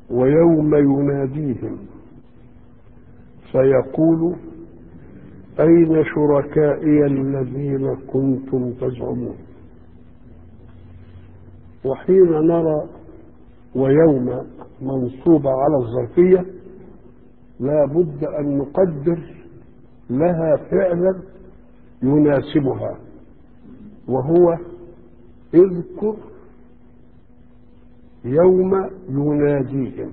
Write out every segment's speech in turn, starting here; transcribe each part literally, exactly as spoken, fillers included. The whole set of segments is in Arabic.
ويوم يناديهم فيقول أين شركائي الذين كنتم تزعمون. وحين نرى ويوم منصوبة على الظرفية لا بد أن نقدر لها فعلا يناسبها، وهو اذكر يوم يناديهم.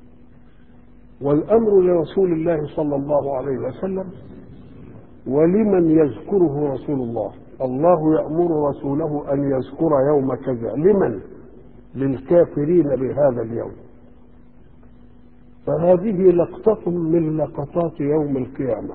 والأمر لرسول الله صلى الله عليه وسلم، ولمن يذكره رسول الله؟ الله يأمر رسوله أن يذكر يوم كذا، لمن؟ للكافرين بهذا اليوم. فهذه لقطة من لقطات يوم القيامة،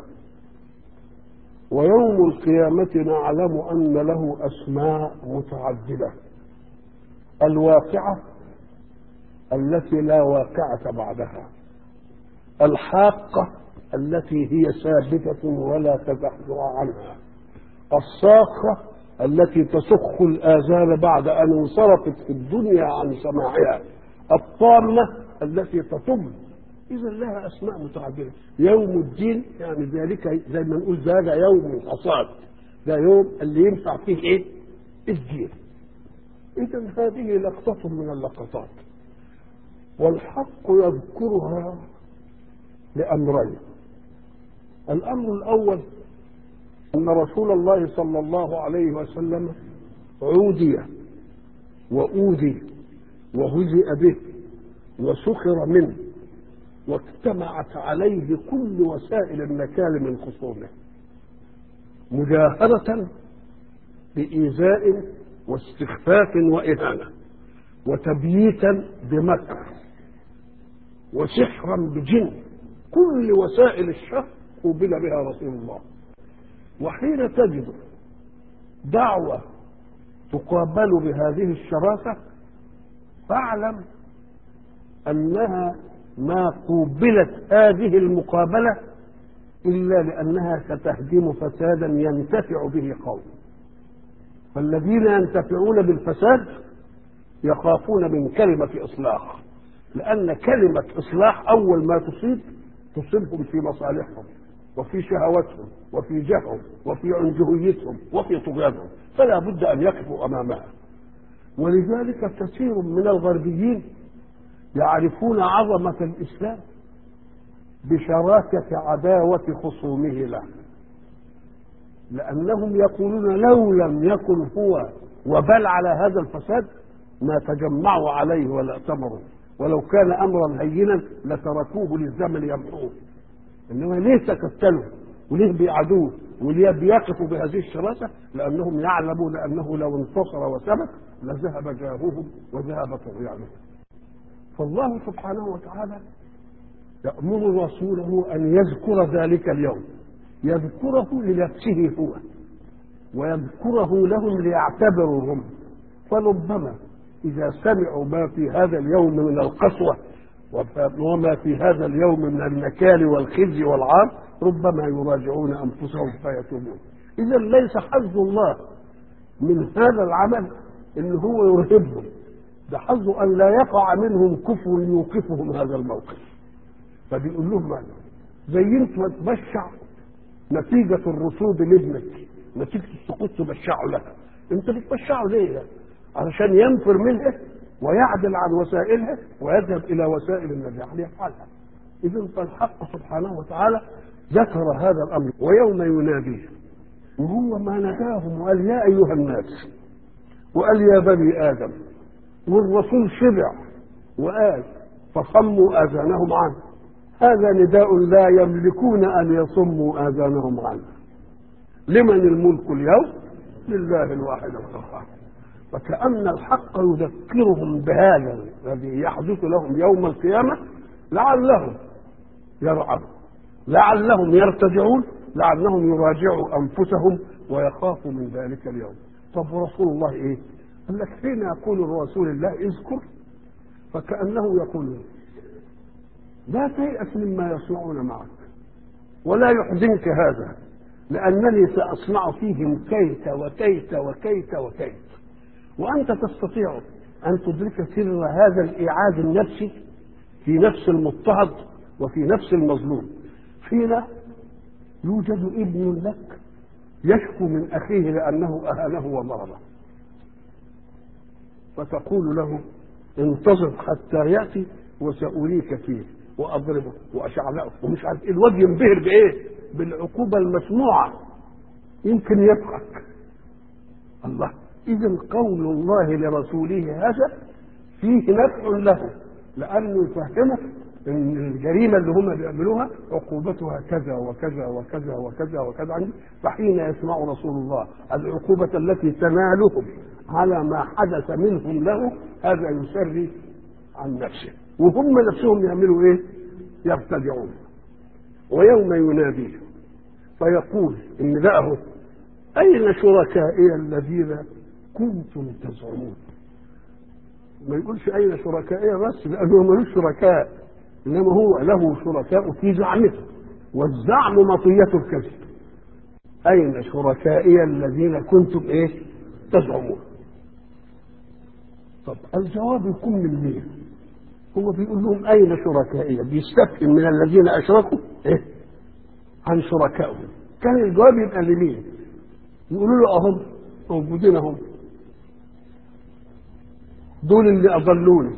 ويوم القيامة نعلم أن له أسماء متعددة: الواقعة التي لا واقعة بعدها، الحاقة التي هي ثابتة ولا تزحزح عنها، الصاخة التي تسخ الآذان بعد أن انصرفت في الدنيا عن سماعها، الطامة التي تطم. إذا لها أسماء متعددة. يوم الدين يعني ذلك زي ما نقول ده يوم الحصاد، ده يوم اللي ينفع فيه إيه؟ الدين. إذا هذه لقطة من اللقطات، والحق يذكرها لأمرين. الأمر الأول أن رسول الله صلى الله عليه وسلم عودي وأوذي وهزئ به وسخر منه، واجتمعت عليه كل وسائل النكال من خصومه، مجاهرة بإيذاء واستخفاف وإهانة، وتبييتا بمكر، وسحرا بجن. كل وسائل الشر قوبل بها رسول الله. وحين تجد دعوة تقابل بهذه الشراسة فاعلم أنها ما قوبلت هذه المقابلة إلا لأنها ستهدم فسادا ينتفع به قوم. فالذين ينتفعون بالفساد يخافون من كلمة إصلاح، لأن كلمة إصلاح أول ما تصيب تصيبهم في مصالحهم وفي شهواتهم وفي جههم وفي عنجهيتهم وفي طغيانهم، فلا بد أن يقفوا أمامها. ولذلك كثير من الغربيين يعرفون عظمة الإسلام بشراكة عداوة خصومه له، لأنهم يقولون لو لم يكن هو وبل على هذا الفساد ما تجمعوا عليه ولا ائتمروا، ولو كان أمرا هينا لتركوه للزمن يمحوه. إنما ليه تكتلوا وليه بيعادوه وليه بيقفوا بهذه الشراسة؟ لأنهم يعلمون أنه لو انتصر وثبت لذهب جاههم وذهب طغيانهم. فالله سبحانه وتعالى يأمر رسوله أن يذكر ذلك اليوم، يذكره لنفسه هو ويذكره لهم ليعتبروا هم. فربما إذا سمعوا ما في هذا اليوم من القسوة وما في هذا اليوم من النكال والخزي والعار ربما يراجعون أنفسهم فيتوبون. إذا ليس حظ الله من هذا العمل إن هو يرهبهم، ده حظه أن لا يقع منهم كفر يوقفهم هذا الموقف. فبيقول لهم ماذا؟ زي انت ما تبشع نتيجة الرسوب لابنك، نتيجة السقوط تبشعه لها، انت بتبشعه ليه؟ علشان ينفر منها ويعدل عن وسائلها ويذهب الى وسائل النجاح ليفعلها. اذا فالحق سبحانه وتعالى ذكر هذا الامر ويوم يناديه، وهو ما ناداهم وقال يا ايها الناس وقال يا بني ادم، والرسول شبع وقال فصموا اذانهم عنه. هذا نداء لا يملكون ان يصموا اذانهم عنه. لمن الملك اليوم؟ لله الواحد القهار. فكأن الحق يذكرهم بهذا الذي يحدث لهم يوم القيامة لعلهم يرعبون، لعلهم يرتجعون، لعلهم يراجعوا أنفسهم ويخافوا من ذلك اليوم. طب رسول الله إيه؟ قال لك حين يقول الرسول الله اذكر فكأنه يقول لا تيأس مما يصنعون معك ولا يحزنك هذا، لأنني سأصنع فيهم كيت وكيت وكيت وكيت. وأنت تستطيع أن تدرك سر هذا الإيعاد النفسي في نفس المضطهد وفي نفس المظلوم. حين يوجد ابن لك يشكو من أخيه لأنه أهانه وضربه، فتقول له انتظر حتى يأتي وسأريك فيه وأضربه وأشعلقه ومش عارف إيه. الواد ينبهر بإيه؟ بالعقوبة المسموعة، يمكن يضحك. الله، إذن قول الله لرسوله هذا فيه نفع له، لأنه يفهمه إن الجريمة اللي هم بيعملوها عقوبتها كذا وكذا وكذا وكذا وكذا عندي. فحين يسمع رسول الله العقوبة التي تنالهم على ما حدث منهم له، هذا يسري عن نفسه، وهم نفسهم يعملوا إيه؟ يرتدعون. ويوم يناديه فيقول إن ذاهو أين شركائي الذين كنتم تزعمون. ما يقولش أين شركائي بس، لأنه ملوش شركاء، إنما هو له شركاء في زعمه، والزعم مطية الكذب. أين شركائي الذين كنتم إيه تزعمون. طب الجواب يكون من مين؟ هو بيقول لهم أين شركائي، بيستفهم من الذين أشركوا إيه عن شركائهم. كان الجواب يبقى لمين؟ يقولوا له أهم موجودين، هم دول اللي أضلوني،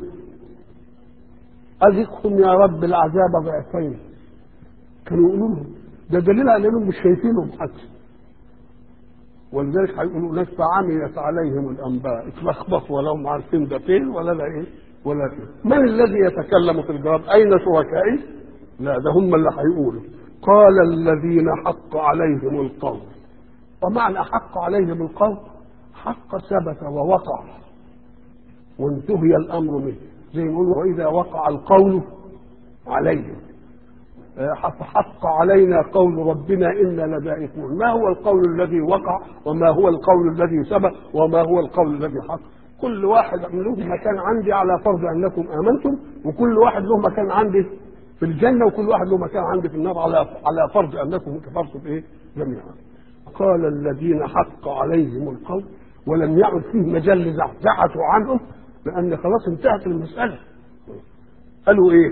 أذقهم يا رب العذاب ضعفين. كانوا يقولوا لهم ده دليل على انهم مش شايفينهم حتى، ولذلك هيقولوا ناس عميت عليهم الانباء، اتلخبطوا ولا هم عارفين ده فين ولا لا ايه ولا فين. من الذي يتكلم في الجواب؟ اين شركائي؟ لا، ده هم اللي هيقولوا قال الذين حق عليهم القول. ومعنى حق عليهم القول حق ثبت ووقع وانتهي الامر منه، زي ما يقولوا واذا وقع القول عليهم حق علينا قول ربنا إنا لذائقون. ما هو القول الذي وقع وما هو القول الذي سبق وما هو القول الذي حق؟ كل واحد له مكان عندي على فرض أنكم آمنتم، وكل واحد له مكان عندي في الجنة، وكل واحد له مكان عندي في النار على على فرض أنكم كفرتم إيه جميعا. قال الذين حق عليهم القول، ولم يعد فيه مجال لزعزعته عنهم، لأن خلاص انتهت المسألة. قالوا إيه؟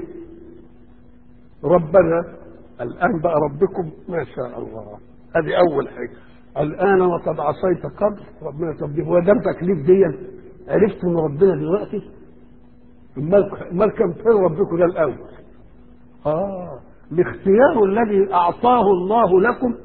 ربنا الآن بقى ربكم ما شاء الله. هذه أول حاجة. الآن وقد عصيت قبل ربنا. طب هو ده تكليف دي؟ عرفت من ربنا دلوقتي؟ امال كان فين ربكم ده الأول؟ آه الاختيار الذي أعطاه الله لكم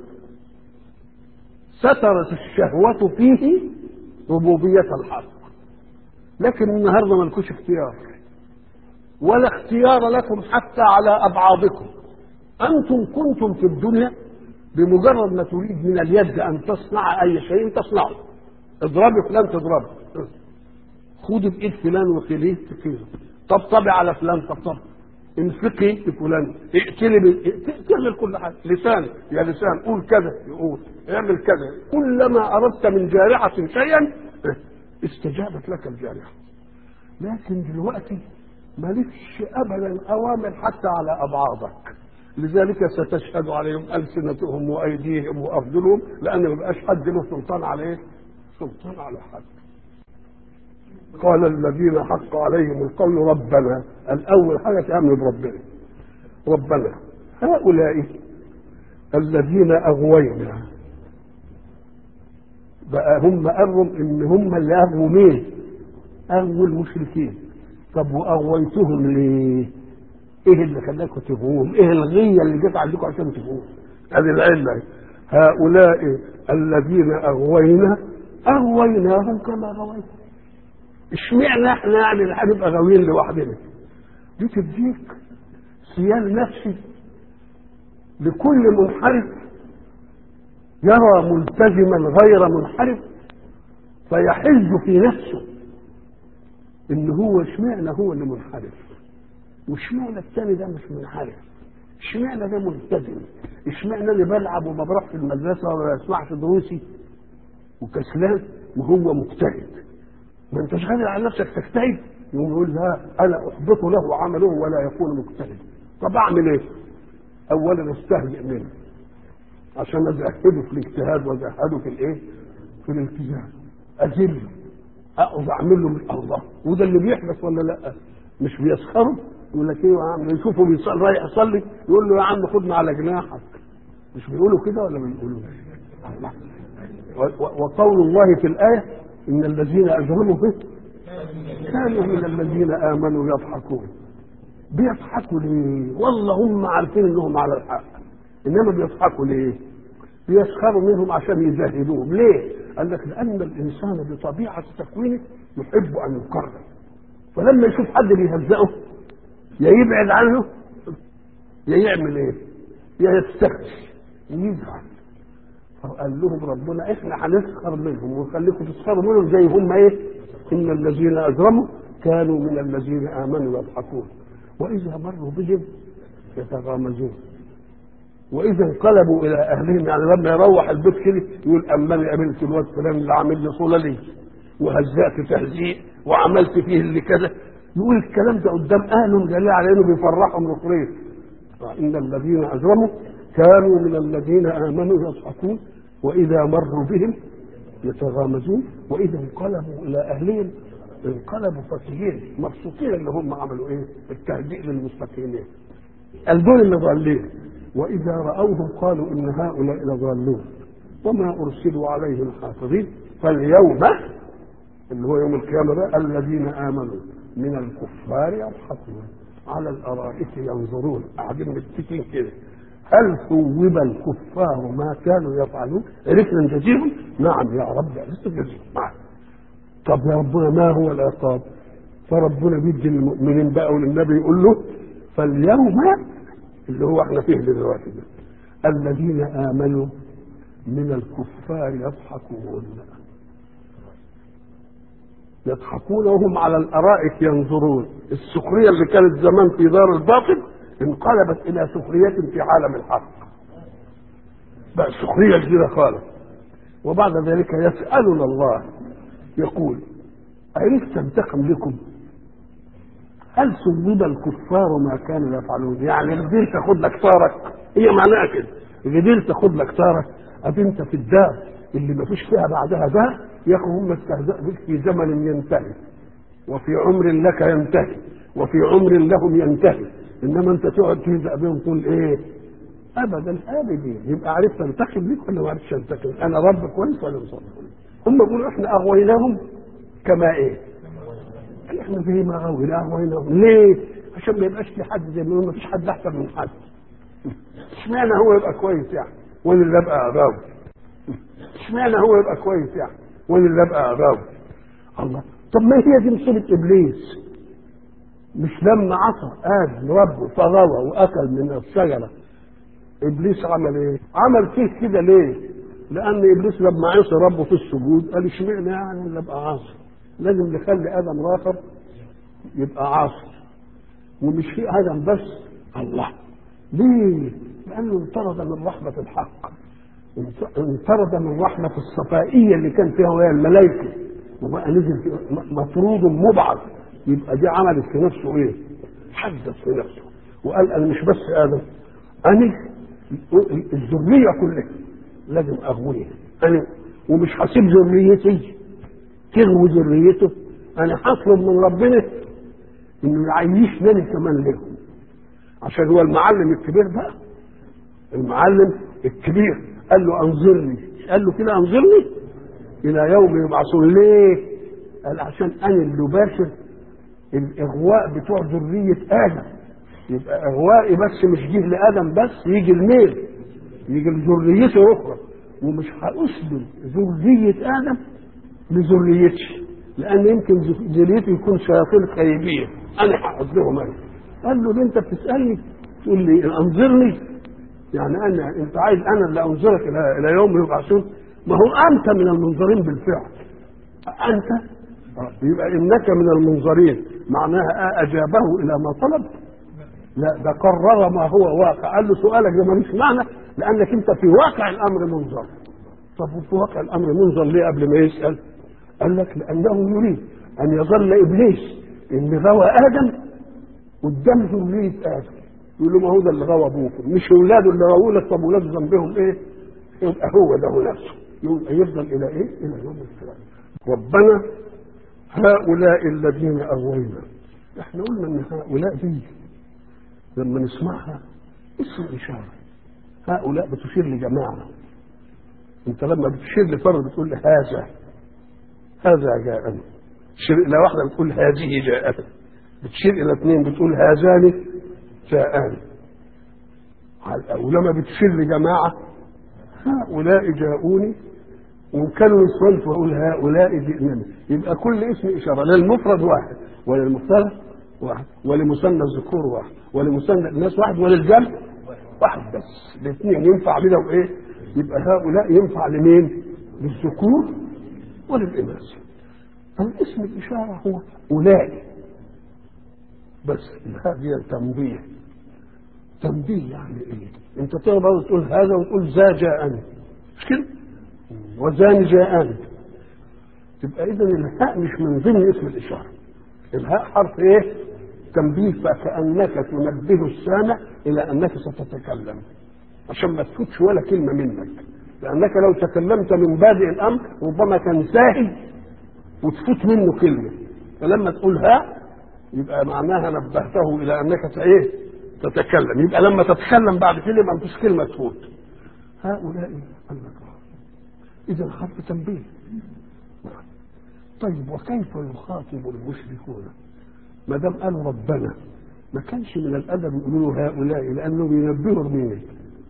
سترت الشهوة فيه ربوبية الحق، لكن النهارده ما لكوش اختيار ولا اختيار لكم حتى على أبعاضكم. أنتم كنتم في الدنيا بمجرد ما تريد من اليد أن تصنع أي شيء تصنعه. اضربي فلان تضربه، خدي بإيد فلان وخليه تخيله، طبطبي على فلان طبطبي، انفقي لفلان، اقتلي تعمل كل حاجة. لسان يا لسان قول كذا يقول، اعمل كذا. كلما أردت من جارحة شيئا استجابت لك الجارحة. لكن دلوقتي مالكش ابدا اوامر حتى على ابعاضك، لذلك ستشهد عليهم السنتهم وايديهم وارجلهم، لان ما بقاش حد له سلطان عليه سلطان على حد. قال الذين حق عليهم القول ربنا، الاول حاجه تامن بربنا. ربنا هؤلاء الذين اغوينا، بقى هم اغوا ان هم اللي اغووا مين؟ اغووا المشركين. طب واغويتهم ليه؟ ايه اللي خلاكم تغوهم؟ ايه الغيه اللي جت عندكم عشان تغوهم؟ هذه العله. هؤلاء الذين اغوينا اغويناهم كما غوينا. اشمعنى احنا يعني اللي هنبقى غاويين لوحدنا؟ دي تديك سيال نفسي لكل منحرف يرى ملتزما غير منحرف فيحز في نفسه ان هو اشمعنى هو اللي منحرف، واشمعنى الثاني ده مش منحرف، اشمعنى ده ملتزم، اشمعنى اللي بلعب وما بروح في المدرسه ولا اسمعش دروسي وكسلان وهو مجتهد. ما انتش غادر على نفسك تجتهد. يقوم يقول لا انا احبط له عمله ولا يكون مجتهد. طب اعمل ايه؟ اولا استهزئ منه عشان ازهده في الاجتهاد وازهده في الايه؟ في الالتزام. اذله، اقعد اعمل له من الله. وده اللي بيحدث ولا لا؟ مش بيسخروا يقول لك ايه يا عم، يشوفه بيصلي رايح يصلي يقول له يا عم خدنا على جناحك. مش بيقولوا كده ولا بيقولوا؟ الله. وقول الله في الآية إن الذين أجرموا به كانوا من الذين آمنوا يضحكون. بيضحكوا ليه؟ والله هم عارفين إنهم على الحق، إنما بيضحكوا ليه؟ بيسخروا منهم عشان يزهدوهم. ليه؟ قال لك لأن الإنسان بطبيعة تكوينه يحب أن يقرب، فلما يشوف حد بيهزئه يا يبعد عنه يا يعمل إيه؟ يا يستخدم يزعل. فقال لهم ربنا احنا هنسخر منهم ونخليكم تسخروا منهم زي هم ايه؟ ان الذين اجرموا كانوا من الذين امنوا يضحكون واذا مروا بهم يتغامزون واذا انقلبوا الى اهلهم، يعني لما يروح البيت كده يقول اما انا قابلت الواد فلان اللي عامل لي صوله لي وهزأت تهزيء وعملت فيه اللي كذا، يقول الكلام ده قدام اهلهم دليل على انه بيفرحهم رقريب. ان الذين اجرموا كانوا من الذين آمنوا يضحكون وإذا مروا بهم يتغامزون وإذا انقلبوا إلى أهلهم انقلبوا فكهين مبسوطين اللي هم عملوا إيه؟ التهدئ للمستقيمين. الدول اللي ضالين وإذا رأوهم قالوا إن هؤلاء لضالون وما أرسلوا عليهم حافظين فاليوم اللي هو يوم القيامة ده الذين آمنوا من الكفار يضحكون على الأرائك ينظرون قاعدين متكين كده. هل ثوب الكفار ما كانوا يفعلون؟ عرفنا نجزيهم؟ نعم يا رب عرفنا نجزيهم. نعم. طب يا ربنا ما هو العقاب؟ فربنا بيدي للمؤمنين بقى وللنبي يقول له فاليوم اللي هو احنا فيه دلوقتي ده الذين آمنوا من الكفار يضحكون يضحكون وهم على الأرائك ينظرون. السخرية اللي كانت زمان في دار الباطل انقلبت الى سخرية في عالم الحق، بقى سخرية جديدة خالص. وبعد ذلك يسألنا الله يقول أعرفت انتقم لكم؟ هل ثوب الكفار ما كانوا يفعلون؟ يعني قدرت تاخد لك طارك، هي معناها كده، قدرت تاخد لك طارك ابي انت في الدار اللي ما فيش فيها بعدها دار ياخذ هم استهزاء بك في زمن ينتهي وفي عمر لك ينتهي وفي عمر لهم ينتهي، انما انت تقعد تهزأ بهم تقول ايه؟ ابدا ابدا. يبقى عرفت انتقم ليك ولا ما عرفتش انتقم؟ انا رب كويس ولا مش رب كويس؟ هم بيقولوا احنا اغويناهم كما ايه؟ احنا زي ما غوينا اغويناهم. ليه؟ عشان ما يبقاش في حد زي ما فيش حد احسن من حد. اشمعنى هو يبقى كويس يعني وانا اللي ابقى غاوي؟ اشمعنى هو يبقى كويس يعني وانا اللي ابقى غاوي؟ الله. طب ما هي دي مصيبه ابليس. مش لما عصى ادم ربه فغوى واكل من الشجره ابليس عمل ايه؟ عمل فيه كده ليه؟ لان ابليس لما عصى ربه في السجود قال اشمعنى يعني اللي ابقى عاصي؟ لازم نخلي ادم راخر يبقى عاصي ومش في ادم بس. الله. ليه؟ لانه انطرد من رحمه الحق، انطرد من رحمه الصفائيه اللي كان فيها وهي الملائكه وبقى نزل مطرود مبعد. يبقى دي عملت في نفسه ايه؟ حدث في نفسه وقال انا مش بس ادم، انا الذريه كلها لازم اغويها انا، ومش هسيب ذريتي تغوي ذريته. انا هطلب من ربنا انه يعيشني انا كمان لهم، عشان هو المعلم الكبير بقى، المعلم الكبير قال له انظرني، قال له كده انظرني الى يوم يبعثون. ليه؟ قال عشان انا اللي باشر الاغواء بتوع ذريه ادم. يبقى اغوائي بس مش جه لادم بس، يجي الميل يجي لذريته اخرى، ومش هاسلم ذريه ادم لذريتي لان يمكن ذريتي يكون شياطين خيبيه انا هقعد لهم انا. قال له انت بتسالني تقول لي انظرني؟ يعني انا انت عايز انا اللي انظرك الى الى يوم يبعثون؟ ما هو انت من المنظرين بالفعل. انت يبقى انك من المنظرين معناها اجابه الى ما طلب؟ لا، ده قرر ما هو واقع. قال له سؤالك ده ملوش معنى لانك انت في واقع الامر منظر. طب في واقع الامر منظر ليه قبل ما يسال؟ قال لك لانه يريد ان يظل ابليس ان غوى ادم قدام ذريه ادم، يقول له ما هو ده اللي غوى ابوكم مش اولاده اللي غووا لك. طب اولاده ذنبهم ايه؟ يبقى هو ده نفسه، يبقى يفضل الى ايه؟ الى يوم القيامه. ربنا هؤلاء الذين اغوينا، احنا قلنا ان هؤلاء دي لما نسمعها اسم إشارة. هؤلاء بتشير لجماعة. انت لما بتشير لفرد بتقول هذا هذا جاءني. تشير إلى واحدة بتقول هذه جاءتني. بتشير إلى اثنين بتقول هذان جاءني. ولما بتشير لجماعة هؤلاء جاءوني، وإن كانوا نسوان تقول هؤلاء جئنني. يبقى كل اسم إشارة للمفرد واحد وللمثنى واحد ولمثنى الذكور واحد ولمثنى الناس واحد وللجمع واحد بس. الاثنين ينفع بده وايه؟ يبقى هؤلاء ينفع لمين؟ للذكور وللإناث. الاسم الإشارة هو أولئك بس. هذه تنبيه. تنبيه يعني ايه؟ انت تقدر تقول هذا وتقول ذا جاءني، مش كده؟ وذان جاءني. تبقى اذا الهاء مش من ضمن اسم الاشاره. الهاء حرف ايه؟ تنبيه، فكانك تنبه السامع الى انك ستتكلم عشان ما تفوتش ولا كلمه منك، لانك لو تكلمت من بادئ الامر ربما كان ساهل وتفوت منه كلمه. فلما تقول هاء يبقى معناها نبهته الى انك ايه؟ تتكلم. يبقى لما تتكلم بعد كده ما فيش كلمه تفوت. هؤلاء الله. اذا حرف تنبيه. طيب وكيف يخاطب المشركون ما دام قالوا ربنا؟ ما كانش من الادب يقولوا له هؤلاء، لانه بينبهوا مين؟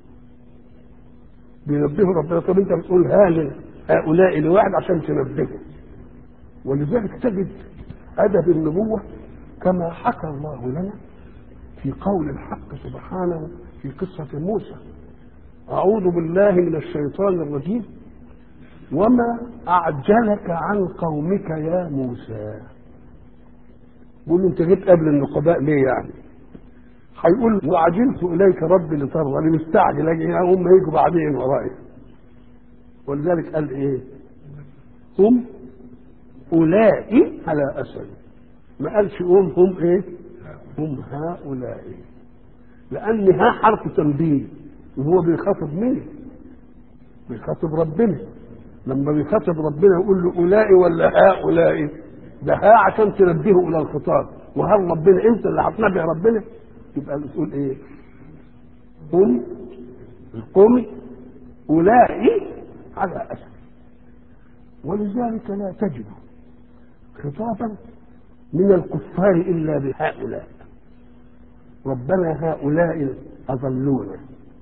بينبهوا ربنا. طب انت بتقول هؤلاء لواحد عشان تنبهه. ولذلك تجد ادب النبوه كما حكى الله لنا في قول الحق سبحانه في قصة موسى: أعوذ بالله من الشيطان الرجيم وما أعجلك عن قومك يا موسى. بيقول له أنت جيت قبل النقباء ليه يعني؟ هيقول وعجلت إليك ربي لترضى. أنا مستعجل أجي هم يجوا بعدين ورايا. ولذلك قال إيه؟ هم أولئك على أثر. ما قالش هم هم إيه؟ هم هؤلاء. لأن ها حرف تنبيه وهو بيخاطب مين؟ بيخاطب ربنا. لما بيخاطب ربنا يقول له أولئك ولا هؤلاء؟ ده ها عشان تنبهه إلى الخطاب. وهل ربنا أنت اللي هتنبه ربنا؟ يبقى بتقول إيه؟ هم القوم أولئك على أثر. ولذلك لا تجد خطابا من الكفار إلا بهؤلاء. ربنا هؤلاء أضلونا،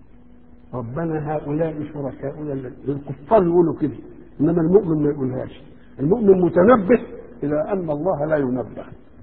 ربنا هؤلاء شركاؤنا. الكفار يقولوا كده، إنما المؤمن ما يقولهاش. المؤمن متنبه إلى أن الله لا ينبه،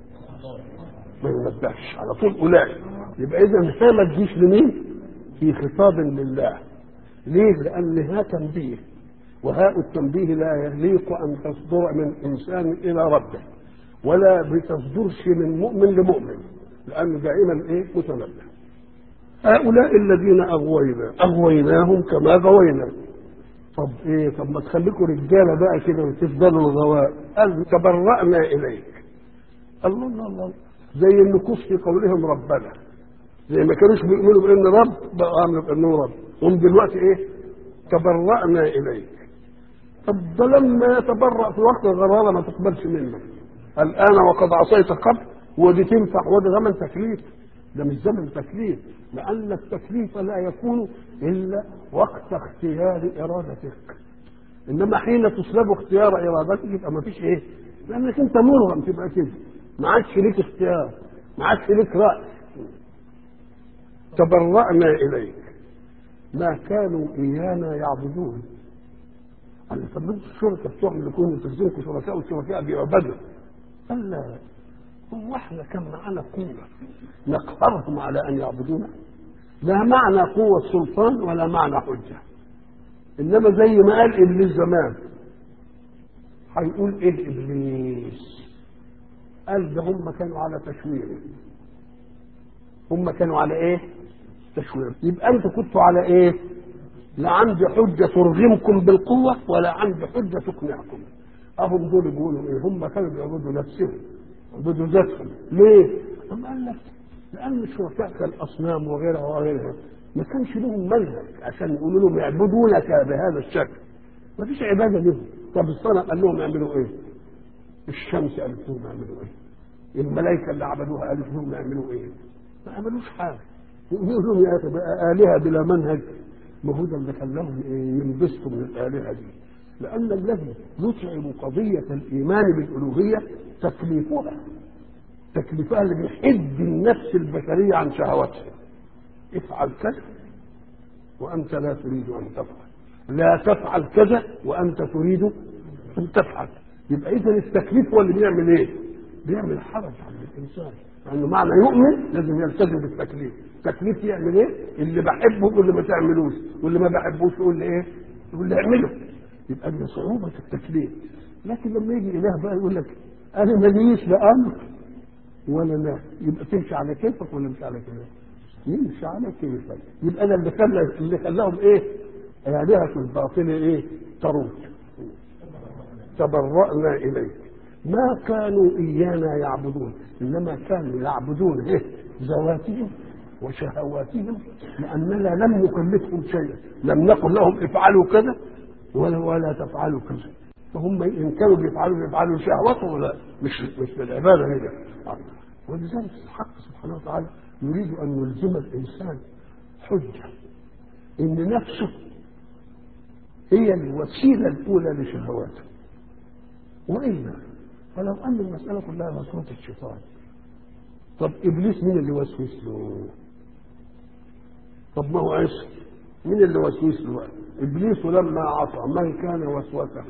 ما ينبهش على طول أولئك. يبقى إذا ها ما تجيش لمين؟ في خطاب لله. ليه؟ لأن ها تنبيه، وهاء التنبيه لا يليق أن تصدر من إنسان إلى ربه، ولا بتصدرش من مؤمن لمؤمن، لأنه دائما إيه؟ متنبه. هؤلاء الذين أغوينا أغويناهم كما غوينا. طب إيه؟ طب ما تخليكم رجالة بقى كده وتفضلوا الغواء. قال تبرأنا إليك. الله الله الله. زي النكوص في قولهم ربنا، زي ما كانوش بيؤمنوا بأن رب بقوا عملوا بأنه رب. هم دلوقتي إيه؟ تبرأنا إليك. طب ده لما يتبرأ في وقت الغرارة ما تقبلش منه. الآن وقد عصيت قبل، ودي تنفع وده زمن تكليف. ده مش زمن تكليف، لأن التكليف لا يكون إلا وقت اختيار إرادتك. إنما حين تسلب اختيار إرادتك يبقى ما فيش إيه؟ لأنك أنت مرغم تبقى كده، ما عادش ليك اختيار، ما عادش ليك رأي. تبرأنا إليك ما كانوا إيانا يعبدون. أنا فضلت الشركة بتوعهم يكونوا تخزنكم شركاء والشركاء بيعبدوا. قال لا، هو احنا كان معنا قوة نقهرهم على أن يعبدونا؟ لا معنى قوة سلطان ولا معنى حجة. إنما زي ما قال إبليس زمان، هيقول إيه إبليس؟ قال ده هم كانوا على تشوير. هم كانوا على إيه؟ تشوير. يبقى أنتوا كنتوا على إيه؟ لا عندي حجة ترغمكم بالقوة ولا عندي حجة تقنعكم. أهم دول بيقولوا إيه؟ هم كانوا بيعبدوا نفسهم، يعبدوا ذاتهم. ليه؟ أما قال لك لأن الشركاء كالأصنام وغيرها وغيرها ما كانش لهم منهج عشان يقولوا لهم يعبدونك بهذا الشكل. ما فيش عبادة لهم. طب الصنم قال لهم يعملوا إيه؟ الشمس قالت لهم يعملوا إيه؟ الملائكة اللي عبدوها قالت لهم يعملوا إيه؟ ما عملوش حاجة. يقولوا يا أخي بقى آلهة بلا منهج، ما هو ده اللي خلاهم ينبسطوا من الآلهة دي. لأن الذي يتعب قضية الإيمان بالألوهية تكليفها، تكليفها اللي بيحد النفس البشرية عن شهواتها. افعل كذا وأنت لا تريد أن تفعل، لا تفعل كذا وأنت تريد أن تفعل. يبقى إذا التكليف هو اللي بيعمل إيه؟ بيعمل حرج عند الإنسان، لأنه يعني معنى يؤمن لازم يلتزم بالتكليف. التكليف يعمل إيه؟ اللي بحبه يقول لي ما تعملوش، واللي ما بحبوش يقول لي إيه؟ يقول لي اعمله. يبقى دي صعوبة التكليف. لكن لما يجي إله بقى يقول لك أنا ماليش لا أمر ولا لا، يبقى تمشي على كيفك ولا مش على كيفك؟ يمشي على كيفك. يبقى أنا اللي خلى اللي خلاهم إيه؟ آلهة الباطل إيه؟ تروج. تبرأنا إليك ما كانوا إيانا يعبدون، إنما كانوا يعبدون إيه؟ ذواتهم وشهواتهم، لأننا لم نكلفهم شيئا، لم نقل لهم افعلوا كذا ولا ولا تفعلوا كذا. فهم إن كانوا بيفعلوا بيفعلوا شهواتهم ولا مش مش بالعبادة هنا. ولذلك الحق سبحانه وتعالى يريد أن يلزم الإنسان حجة إن نفسه هي الوسيلة الأولى لشهواته. وإلا فلو أن المسألة كلها وسوسة الشيطان، طب إبليس مين اللي وسوس له؟ طب ما هو عيسى مين اللي وسوس له؟ إبليس لما عصى من كان وسوسه؟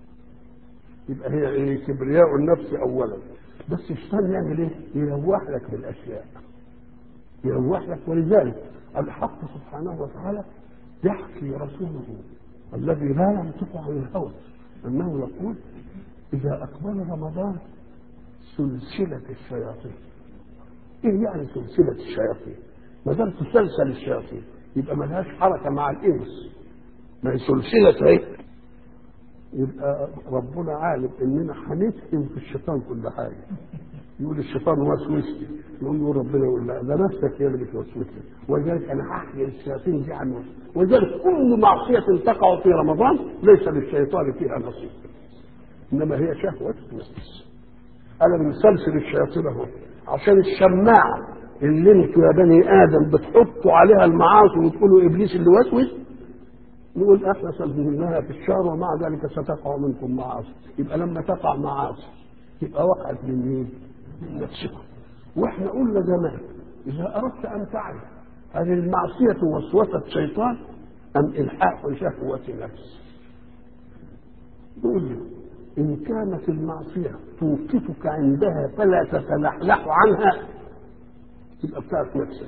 يبقى هي إيه؟ كبرياء النفس أولا. بس الشيطان يعمل إيه؟ يلوح لك بالأشياء، يلوح لك. ولذلك الحق سبحانه وتعالى يحكي رسوله الذي لا ينطق عن الهوى أنه يقول إذا أقبل رمضان سلسلة الشياطين. إيه يعني سلسلة الشياطين؟ ما دام تسلسل الشياطين يبقى ما لهاش حركة مع الإنس، ما هي سلسلة إيه؟ يبقى ربنا عالم إننا هنتهم في الشيطان كل حاجة. يقول الشيطان وسوسني، يقول له ربنا يقول لا ده نفسك هي اللي بتوسوسني. ولذلك أنا هحكي الشياطين دي عنه. ولذلك كل معصية تقع في رمضان ليس للشيطان فيها نصيب، إنما هي شهوة نفس. أنا بنسلسل الشياطين أهو عشان الشماعة اللي انتوا يا بني آدم بتحطوا عليها المعاصي وتقولوا إبليس اللي وسوس، نقول احنا سلسلناها في الشهر ومع ذلك ستقع منكم معاصي. يبقى لما تقع معاصي يبقى وقعت من مين؟ من نفسكم. واحنا قلنا زمان إذا أردت أن تعرف هل المعصية وسوسة شيطان أم إلحاق شهوة نفس؟ نقول له إن كانت المعصية توقفك عندها فلا تتلحلح عنها تبقى بتاعت نفسك.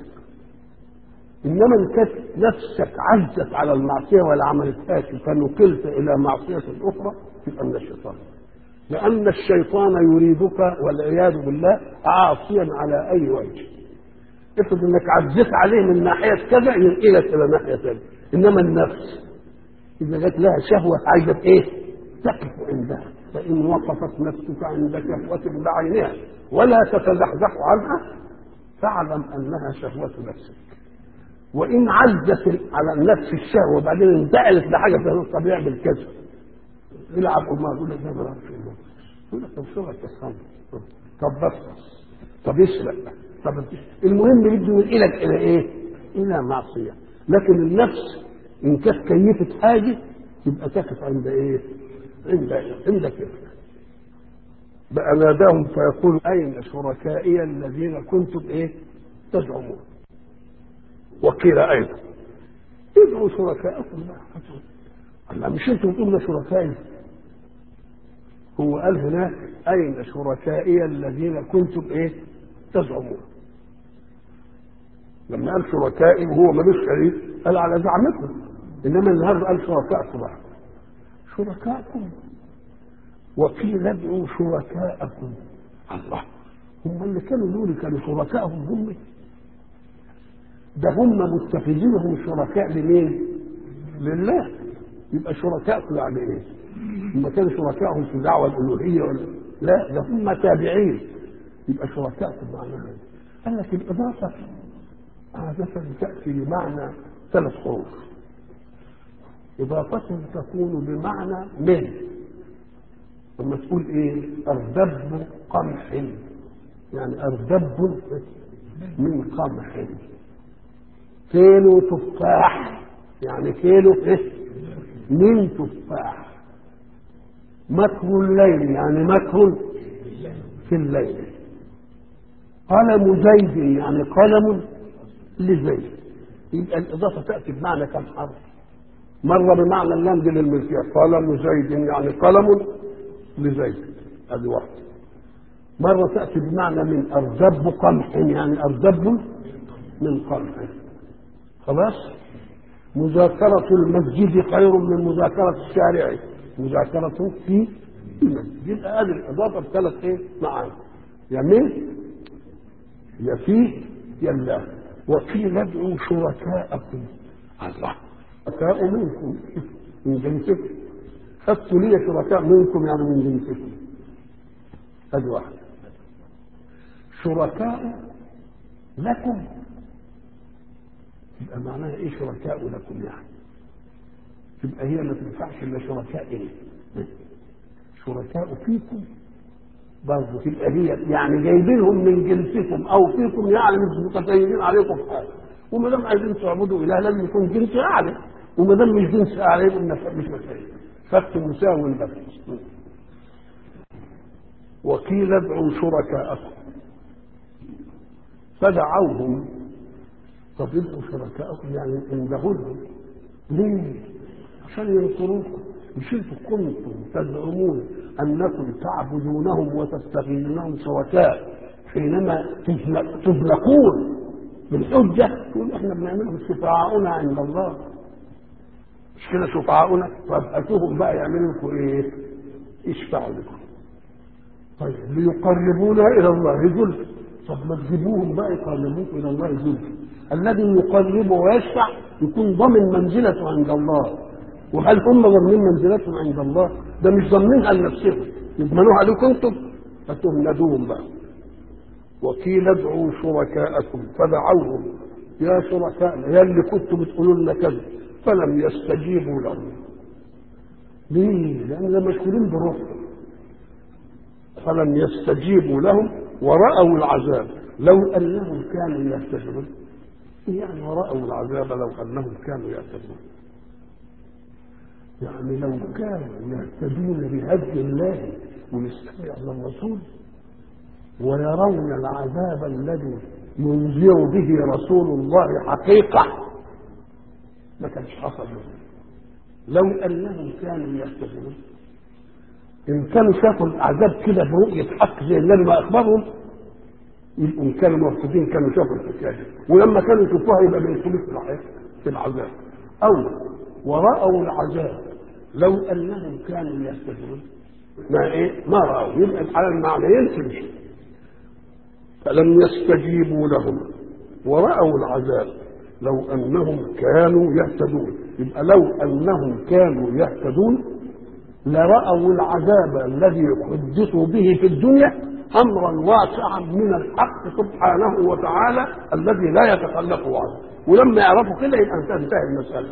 إنما إن كانت نفسك عزت على المعصية ولا عملتهاش فنقلت إلى معصية أخرى تبقى من الشيطان. لأن الشيطان يريدك والعياذ بالله عاصيا على أي وجه. افرض إنك عزت عليه من ناحية كذا ينقلك إلى ناحية ثانية. إنما النفس إذا جت لها شهوة عايزة إيه؟ تقف عندها. فإن وقفت نفسك عند شهوة بعينها ولا تتزحزح عنها فاعلم أنها شهوة نفسك. وإن عزت على النفس الشهوة وبعدين انتقلت لحاجة ثانية طب يعمل كذا يلعب أمار يقول لك ده ما راحش يقول لك طب شو التصنع طب بس طب يسرق طب المهم بده ينقلك إلى إيه؟ إلى معصية. لكن النفس إن كانت كيفت حاجة يبقى تقف عند إيه؟ عند عند كيف. بقى ناداهم فيقول أين شركائي الذين كنتم إيه؟ تزعمون. وقيل أيضا ادعوا شركاءكم لا مش انتم تقولوا شركائي. هو قال هناك أين شركائي الذين كنتم إيه؟ تزعمون. لما قال شركائي وهو ملوش شريك قال على زعمكم، إنما النهارده قال شركاءكم بقى شركاءكم. وقيل ادعوا شركاءكم. الله، هم اللي كانوا دول كانوا شركائهم هم؟ ده هم متخذينهم شركاء لمين؟ لله. يبقى شركاء يعني ايه؟ هم كانوا شركائهم في دعوة الألوهية ولا لا؟ ده هم تابعين. يبقى شركاء بمعنى ايه؟ قال لك الإضافة عادة تأتي بمعنى ثلاث حروف. إضافة تكون بمعنى من. لما تقول ايه؟ أردب قمح، يعني أردب من قمح. كيلو تفاح، يعني كيلو ايه من تفاح. مكر الليل يعني مكر في الليل. قلم زيد يعني قلم لزيد. يبقى الإضافة تأتي بمعنى كم حرف؟ مرة بمعنى اللام دي للملكية، قلم زيد يعني قلم لزيد، هذه واحدة. مرة تأتي بمعنى من أرزب قمح يعني أرزب من قمح. خلاص. مذاكرة المسجد خير من مذاكرة الشارع، مذاكرة في المسجد. يبقى هذه الإضافة بثلاث إيه معاني، يا من يا فيه يا الله. وقيل ادعوا شركاءكم. الله، شركاء منكم من جنسكم، خدتوا لي شركاء منكم يعني من جنسكم. هذه واحدة. شركاء لكم يبقى معناها ايه شركاء لكم؟ يعني تبقى هي ما تنفعش الا شركاء ايه؟ شركاء فيكم برضه تبقى هي يعني جايبينهم من جنسكم او فيكم، يعني مش متسيدين عليكم في حاجه. وما دام عايزين تعبدوا اله لازم يكون جنس اعلى، وما دام مش جنس اعلى يبقى مش مسيد. خدت المساوي بس. وقيل ادعوا شركاءكم فدعوهم. طب ادعوا شركاءكم يعني اندهوا لهم ليه؟ عشان ينصروكم. مش انتم كنتم تزعمون انكم تعبدونهم وتتخذونهم شركاء حينما تزلقون بالحجه تقول احنا بنعملهم شفعاؤنا عند الله، مش كده شفعاؤنا؟ طب اتوهم بقى يعملوا لكم ايه؟ يشفعوا لكم. طيب ليقربونا الى الله زلفى. طب ما تجيبوهم بقى يقربوكم الى الله زلفى. الذي يقرب ويشفع يكون ضمن منزلته عند الله. وهل هم ضمنين منزلتهم عند الله؟ ده مش ضمنينها لنفسهم، يضمنوها عليكم انتم، فتهندوهم بقى. وقيل ادعوا شركاءكم فدعوهم يا شركائنا يا اللي كنتم بتقولوا لنا كذا، فلم يستجيبوا لهم. ليه؟ لان مشغولين بروحهم. فلم يستجيبوا لهم ورأوا العذاب لو انهم كانوا يهتدون. يعني ورأوا العذاب لو انهم كانوا يهتدون، يعني لو كانوا يهتدون بهدي الله ويستمعوا للرسول ويرون العذاب الذي ينذر به رسول الله حقيقة ما كانش حصل لهم. لو انهم كانوا يهتدون، ان كانوا شافوا العذاب كده برؤية حق زي الذي ما اخبرهم، يبقوا ان كانوا مرتدين كانوا شافوا الحكايه، ولما كانوا يشوفوها يبقى ما يدخلوش في العذاب. او ورأوا العذاب لو انهم كانوا يهتدون، ما ايه ما رأوا، يبقى على المعنى يمكن. فلم يستجيبوا لهم ورأوا العذاب لو انهم كانوا يهتدون. يبقى لو انهم كانوا يهتدون لرأوا العذاب الذي يحدثوا به في الدنيا امرا واسعا من الحق سبحانه وتعالى الذي لا يتخلفوا عنه. ولما يعرفوا كده يبقى تنتهي المسألة.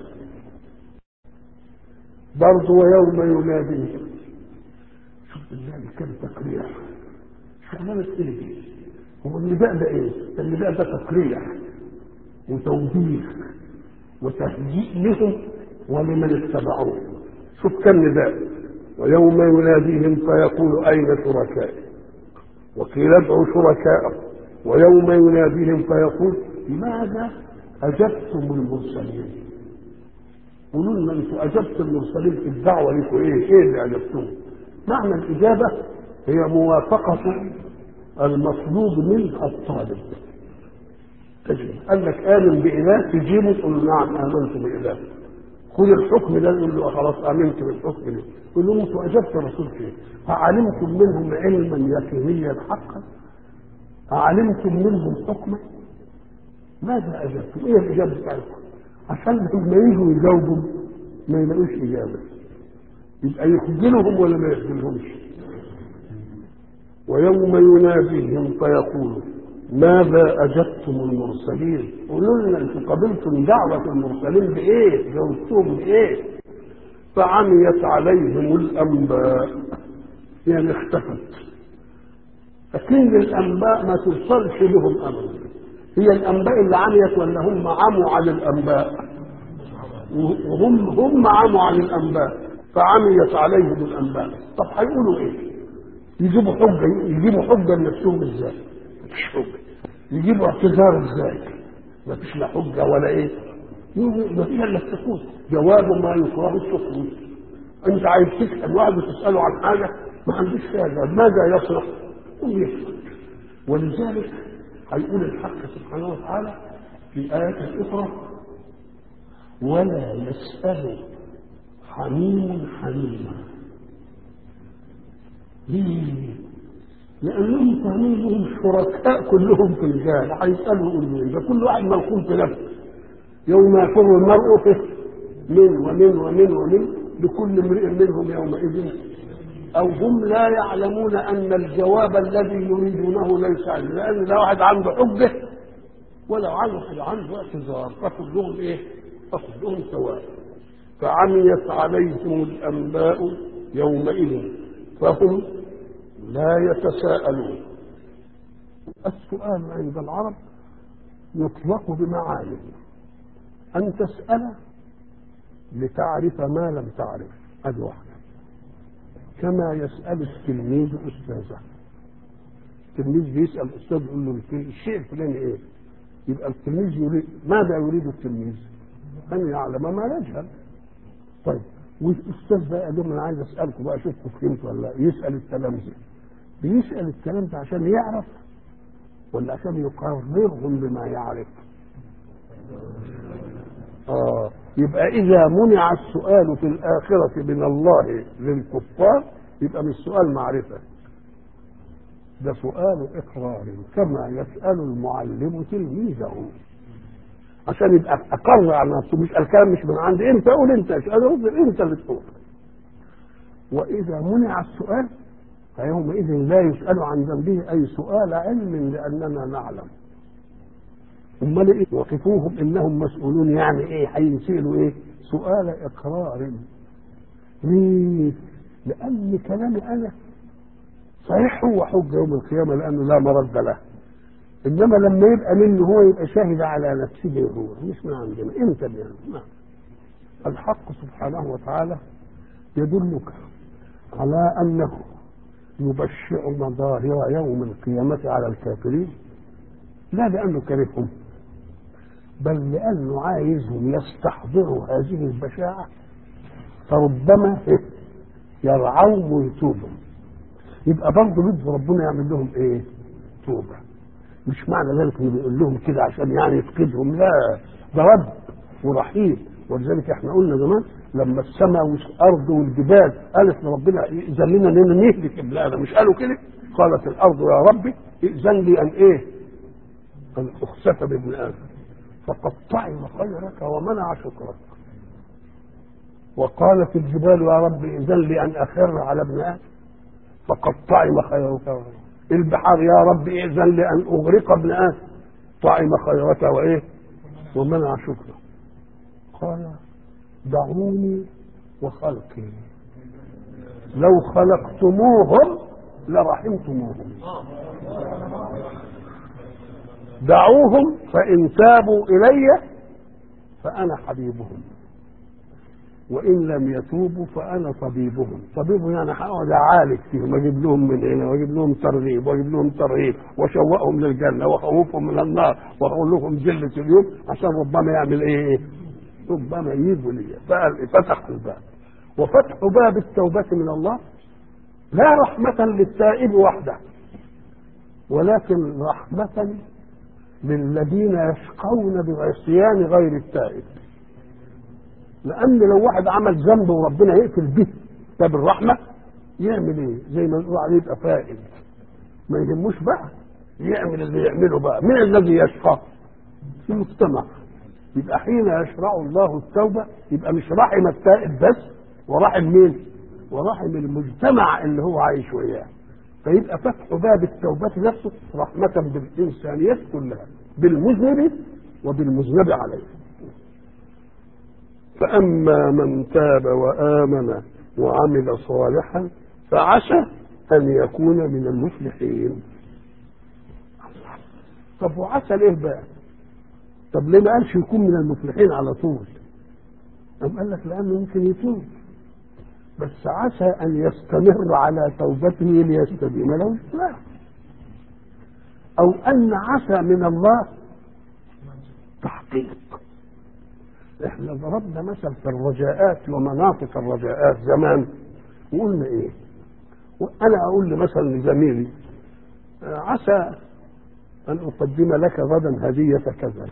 برضه ويوم يناديهم. شوف بالله كم تقريع. شغلانة ايه دي؟ هو النداء ده ايه؟ النداء ده تقريع وتوبيخ وتهيئ لهم ولمن اتبعوه. شوف كم نداء. ويوم يناديهم فيقول اين شركائي؟ وقيل ادعوا شركاءكم. ويوم يناديهم فيقول ماذا اجبتم المرسلين؟ قولوا لنا انتم اجبتم المرسلين في الدعوه لكم ايه؟ ايه اللي اجبتوه؟ معنى الاجابه هي موافقه المطلوب منك الطالب. تجب قال لك امن باله تجيبه تقول له نعم امنت باله. خذ الحكم ده يقول له خلاص امنت بالحكم ده. يقول له انتم اجبت الرسول فيه فعلمتم منهم علما يقينيا حقا؟ أعلمتم منهم حكما؟ ماذا أجبتم؟ إيه الإجابة بتاعتكم؟ عشان لما يجوا يجاوبوا ما يلاقوش إجابة، يبقى يخجلهم ولا ما يخجلهمش؟ ويوم يناديهم فيقول ماذا أجبتم المرسلين؟ قولوا لنا أنتم قبلتم دعوة المرسلين بإيه؟ جاوبتم بإيه؟ فعميت عليهم الأنباء، يعني اختفت. لكن الأنباء ما توصلش لهم أبدا. هي الانباء اللي عميت ولا هم عموا عن الانباء؟ وهم هم عموا عن الانباء فعميت عليهم الانباء. طب هيقولوا ايه؟ يجيبوا حجه يجيبوا حجه لنفسهم ازاي؟ مفيش حجه. يجيبوا اعتذار ازاي؟ مفيش لا حجه ولا ايه؟ مفيش الا السكوت. جواب ما يكره السكوت. انت عايز تسال واحد وتساله عن حاجه ما عندوش فيها، ماذا يصنع؟ قل يسكت. ولذلك هيقول الحق سبحانه وتعالى في آيات أخرى: ولا يسأل حميم حميما. ليه؟ لأنهم فاهمين شركاء كلهم في الجهل، هيسألوا يقولوا ده كل واحد ملقوم في نفسه. يوم يفر المرء من ومن ومن ومن لكل امرئ منهم يومئذ، أو هم لا يعلمون أن الجواب الذي يريدونه ليس عنه، لأن لا واحد عنده حجة ولا واحد عنده اعتذار، فكلهم إيه؟ فكلهم سواء. فعميت عليهم الأنباء يومئذ فهم لا يتساءلون. السؤال عند العرب يطلق بمعاني: أن تسأل لتعرف ما لم تعرف، هذه واحدة، كما يسأل التلميذ أستاذه. التلميذ بيسأل أستاذ يقول له الشيء الفلاني إيه؟ يبقى التلميذ يريد ماذا يريد التلميذ؟ أن يعلم ما لا يجهل. طيب والأستاذ بقى قال لهم أنا عايز أسألكم بقى أشوفكم فهمتوا ولا لا؟ يسأل التلامذة. بيسأل الكلام ده عشان يعرف ولا عشان يقررهم بما يعرف؟ آه يبقى إذا منع السؤال في الآخرة من الله للكفار يبقى مش سؤال معرفة، ده سؤال إقرار، كما يسأل المعلم تلميذه عشان يبقى أقر على نفسه. مش الكلام مش من عندي أنت، قول أنت، أنت اللي تقول. وإذا منع السؤال فيومئذ لا يسأل عن ذنبه أي سؤال علم لأننا نعلم. امال ايه؟ وقفوهم انهم مسؤولون، يعني ايه؟ هيسألوا ايه؟ سؤال اقرار. ليه؟ لان كلامي انا صحيح هو حجه يوم القيامه لانه لا مرد له، انما لما يبقى منه هو يبقى شاهد على نفسه هو، مش من عندنا انت يعني. الحق سبحانه وتعالى يدلك على انه يبشع مظاهر يوم القيامه على الكافرين، لا لانه كرههم بل لأنه عايزهم يستحضروا هذه البشاعة فربما يرعوهم ويتوبوا. يبقى برضه بده ربنا يعمل لهم ايه؟ توبة. مش معنى ذلك انه بيقول لهم كده عشان يعني يفقدهم، لا، ده رب ورحيم. ولذلك احنا قلنا زمان لما السماء والارض والجبال قالت لربنا ائذن لنا اننا نهلك بلادنا، مش قالوا كده؟ قالت الارض يا ربي ائذن لي ان ايه؟ ان اخسف بابن ادم فقطعي خيرك ومنع شكرك. وقالت الجبال يا رب ائذن لي ان اخر على ابن ادم فقطعي خيرك. البحار يا رب ائذن لي ان اغرق ابن ادم طعم خيرك وايه؟ ومنع شكرك. قال دعوني وخلقي لو خلقتموهم لرحمتموهم. دعوهم فإن تابوا إلي فأنا حبيبهم وإن لم يتوبوا فأنا طبيبهم. طبيبهم يعني هقعد أعالج فيهم، أجيب لهم من هنا وأجيب لهم ترغيب وأجيب لهم ترهيب وأشوقهم للجنة وأخوفهم من النار وأقول لهم جلة اليوم عشان ربما يعمل إيه؟ ربما يجوا لي. فتح الباب، وفتح باب التوبة من الله لا رحمة للتائب وحده ولكن رحمة للذين يشقون بعصيان غير التائب. لأن لو واحد عمل ذنب وربنا يقفل به باب الرحمة يعمل ايه؟ زي ما يقول عليه يبقى فائد، ما يهموش بقى يعمل اللي يعمله بقى. من الذي يشقى؟ في المجتمع. يبقى حين يشرع الله التوبة يبقى مش رحم التائب بس، ورحم مين؟ ورحم المجتمع اللي هو عايش وياه. فيبقى فتح باب التوبة نفسه رحمة بالإنسانية كلها، بالمذنب وبالمذنب عليه. فأما من تاب وآمن وعمل صالحا فعسى أن يكون من المفلحين. طب وعسى ليه بقى؟ طب ليه ما قالش يكون من المفلحين على طول؟ أم قال لك لأنه ممكن يتوب، بس عسى أن يستمر على توبته ليستديم له الإسلام، أو أن عسى من الله تحقيق. احنا ضربنا مثل في الرجاءات ومناطق الرجاءات زمان وقلنا ايه؟ وانا اقول مثلا لزميلي عسى ان اقدم لك غدا هدية كذا،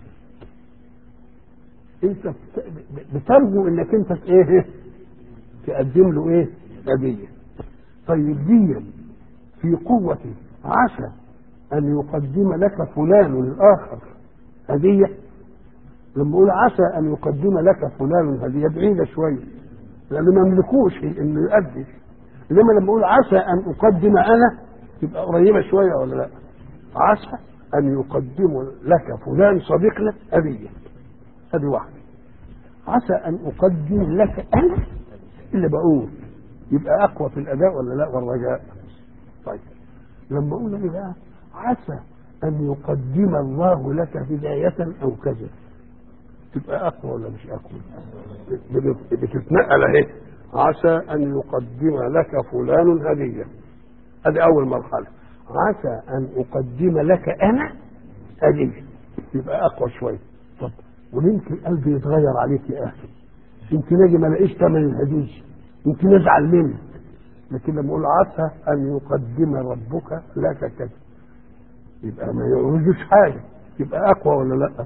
انت بترجو انك انت ايه تقدم له ايه هدية. طيب دي في قوة عسى ان يقدم لك فلان الاخر هدية، لما اقول عسى ان يقدم لك فلان هدية بعيدة شوية لانه ما يملكوش انه يؤدي، انما لما اقول عسى ان اقدم انا تبقى قريبة شوية ولا لا؟ عسى ان يقدم لك فلان صديق لك هدية، هذه واحدة. عسى ان اقدم لك انا اللي بقول يبقى اقوى في الاداء ولا لا والرجاء؟ طيب لما اقول ايه بقى؟ عسى ان يقدم الله لك هداية او كذا، تبقى اقوى ولا مش اقوى؟ بتتنقل اهي، عسى ان يقدم لك فلان هدية، هذه اول مرحلة. عسى ان اقدم لك انا هدية، يبقى اقوى شوية. طب ويمكن قلبي يتغير عليك يا اخي، يمكن اجي ما الاقيش ثمن الهدية، يمكن ازعل منك، لكن لما اقول عسى ان يقدم ربك لك كذا يبقى ما يعوزش حاجة، يبقى اقوى ولا لا؟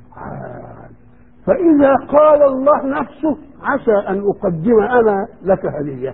فإذا قال الله نفسه عسى أن أقدم أنا لك هدية،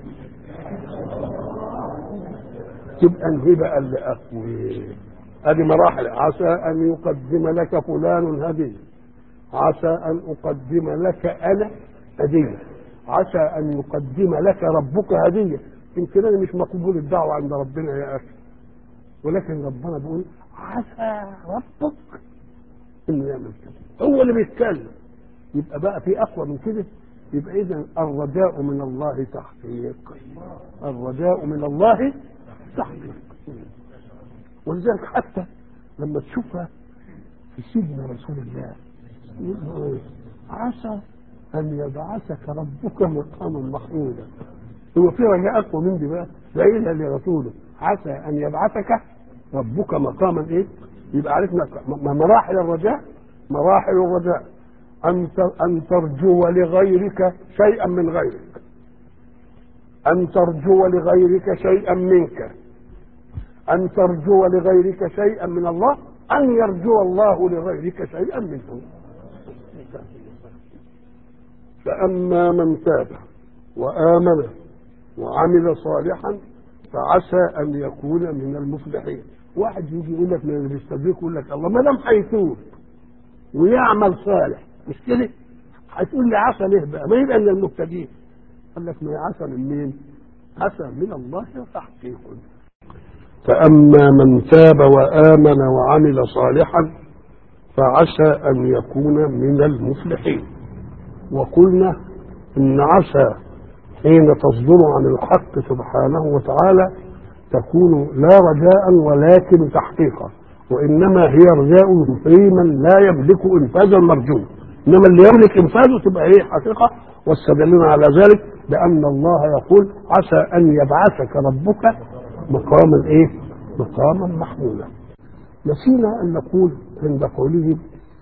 تبقى الهبة اللي أقوى. هذه مراحل. عسى أن يقدم لك فلان هدية، عسى أن أقدم لك أنا هدية، عسى أن يقدم لك ربك هدية. يمكن أنا مش مقبول الدعوة عند ربنا يا أخي، ولكن ربنا بيقول عسى ربك إنه يعمل كذا، هو اللي بيتكلم. يبقى بقى في اقوى من كده؟ يبقى اذا الرجاء من الله تحقيق، الرجاء من الله تحقيق. ولذلك حتى لما تشوفها في سيدنا رسول الله يقول عسى ان يبعثك ربك مقاما محمودا. هو في رجاء اقوى من دي بقى؟ بعيدها لرسوله، عسى ان يبعثك ربك مقاما ايه؟ يبقى عرفنا مراحل الرجاء. مراحل الرجاء أن أن ترجو لغيرك شيئا من غيرك، أن ترجو لغيرك شيئا منك، أن ترجو لغيرك شيئا من الله، أن يرجو الله لغيرك شيئا منه. فأما من تاب وآمن وعمل صالحا فعسى أن يكون من المفلحين. واحد يجي يقول لك من اللي بيستدرك يقول لك الله ما دام هيتوب ويعمل صالح مش كده هتقول لي عسى ليه بقى؟ ما يبقى من المبتدئين. قال لك ما هي عسى من مين؟ عسى من الله تحقيق. فأما من تاب وآمن وعمل صالحا فعسى أن يكون من المفلحين. وقلنا إن عسى حين تصدر عن الحق سبحانه وتعالى تكون لا رجاء ولكن تحقيقا، وإنما هي رجاء في من لا يملك إنفاذ المرجو، إنما اللي يملك إنفاذه تبقى هي حقيقة. واستدلنا على ذلك بأن الله يقول عسى أن يبعثك ربك مقاما إيه؟ مقاما محمودا. نسينا أن نقول عند قوله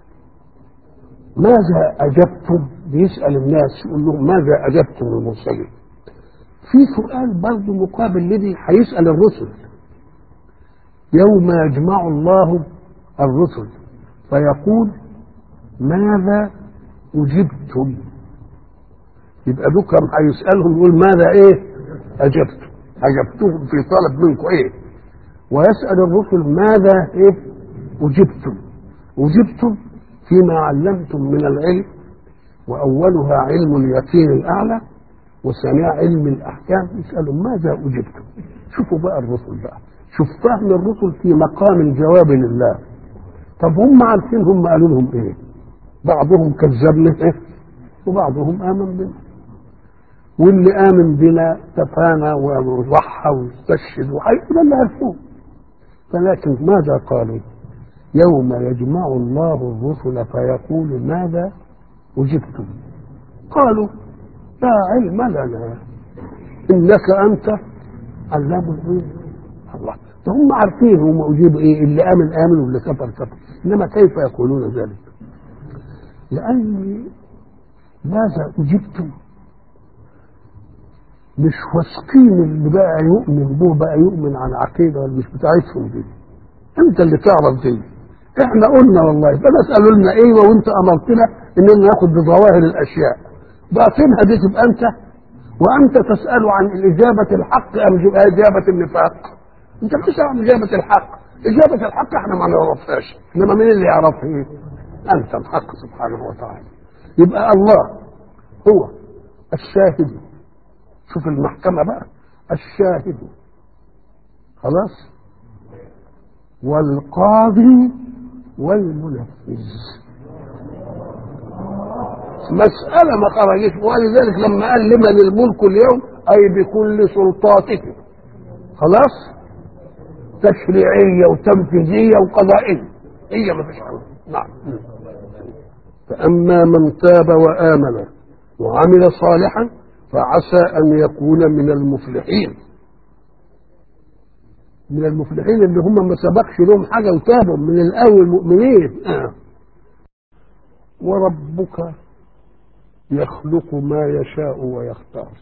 ماذا أجبتم؟ بيسأل الناس يقول لهم ماذا أجبتم المرسلين؟ في سؤال برضه مقابل الذي هيسأل الرسل يوم يجمع الله الرسل فيقول ماذا أجبتم؟ يبقى دوكم هيسألهم يقول ماذا إيه أجبتم؟ أجبتهم في طلب منكم إيه؟ ويسأل الرسل ماذا إيه أجبتم؟ أجبتم فيما علمتم من العلم، وأولها علم اليقين الأعلى وثانيها علم الأحكام. يسألوا ماذا أجبتم؟ شوفوا بقى الرسل بقى، شوف فهم الرسل في مقام الجواب لله. طب هم عارفين هم قالوا لهم إيه؟ بعضهم كذبنا إيه؟ وبعضهم آمن بنا، واللي آمن بنا تفانى وضحى واستشهد وحيث اللي عرفوه. فلكن ماذا قالوا؟ يوم يجمع الله الرسل فيقول ماذا أجبتم قالوا لا علم لنا إنك أنت علام الغيوب. الله، فهم عارفين هم أجيبوا إيه، اللي آمن آمن واللي كفر كفر، إنما كيف يقولون ذلك؟ لأن ماذا أجبتم مش واثقين اللي بقى يؤمن به بقى يؤمن عن عقيدة ولا مش بتاعتهم دي، أنت اللي تعرف دي. إحنا قلنا والله فنسألوا لنا إيه وأنت أمرتنا إننا ناخد بظواهر الأشياء، باطنها دي تبقى أنت، وأنت تسأل عن الإجابة الحق أم إجابة النفاق؟ أنت بتسأل عن إجابة الحق، إجابة الحق إحنا ما نعرفهاش، إنما مين اللي يعرفها؟ إيه؟ أنت الحق سبحانه وتعالى. يبقى الله هو الشاهد، شوف المحكمة بقى، الشاهد خلاص، والقاضي والمنفذ. مسألة ما خرجش، ولذلك لما قال لمن الملك اليوم أي بكل سلطاته، خلاص، تشريعية وتنفيذية وقضائية، هي ما فيش حاجة. نعم. فأما من تاب وآمن وعمل صالحا فعسى أن يكون من المفلحين. من المفلحين اللي هم ما سبقش لهم حاجة وتابوا من الأول مؤمنين. آه. وربك يخلق ما يشاء ويختار.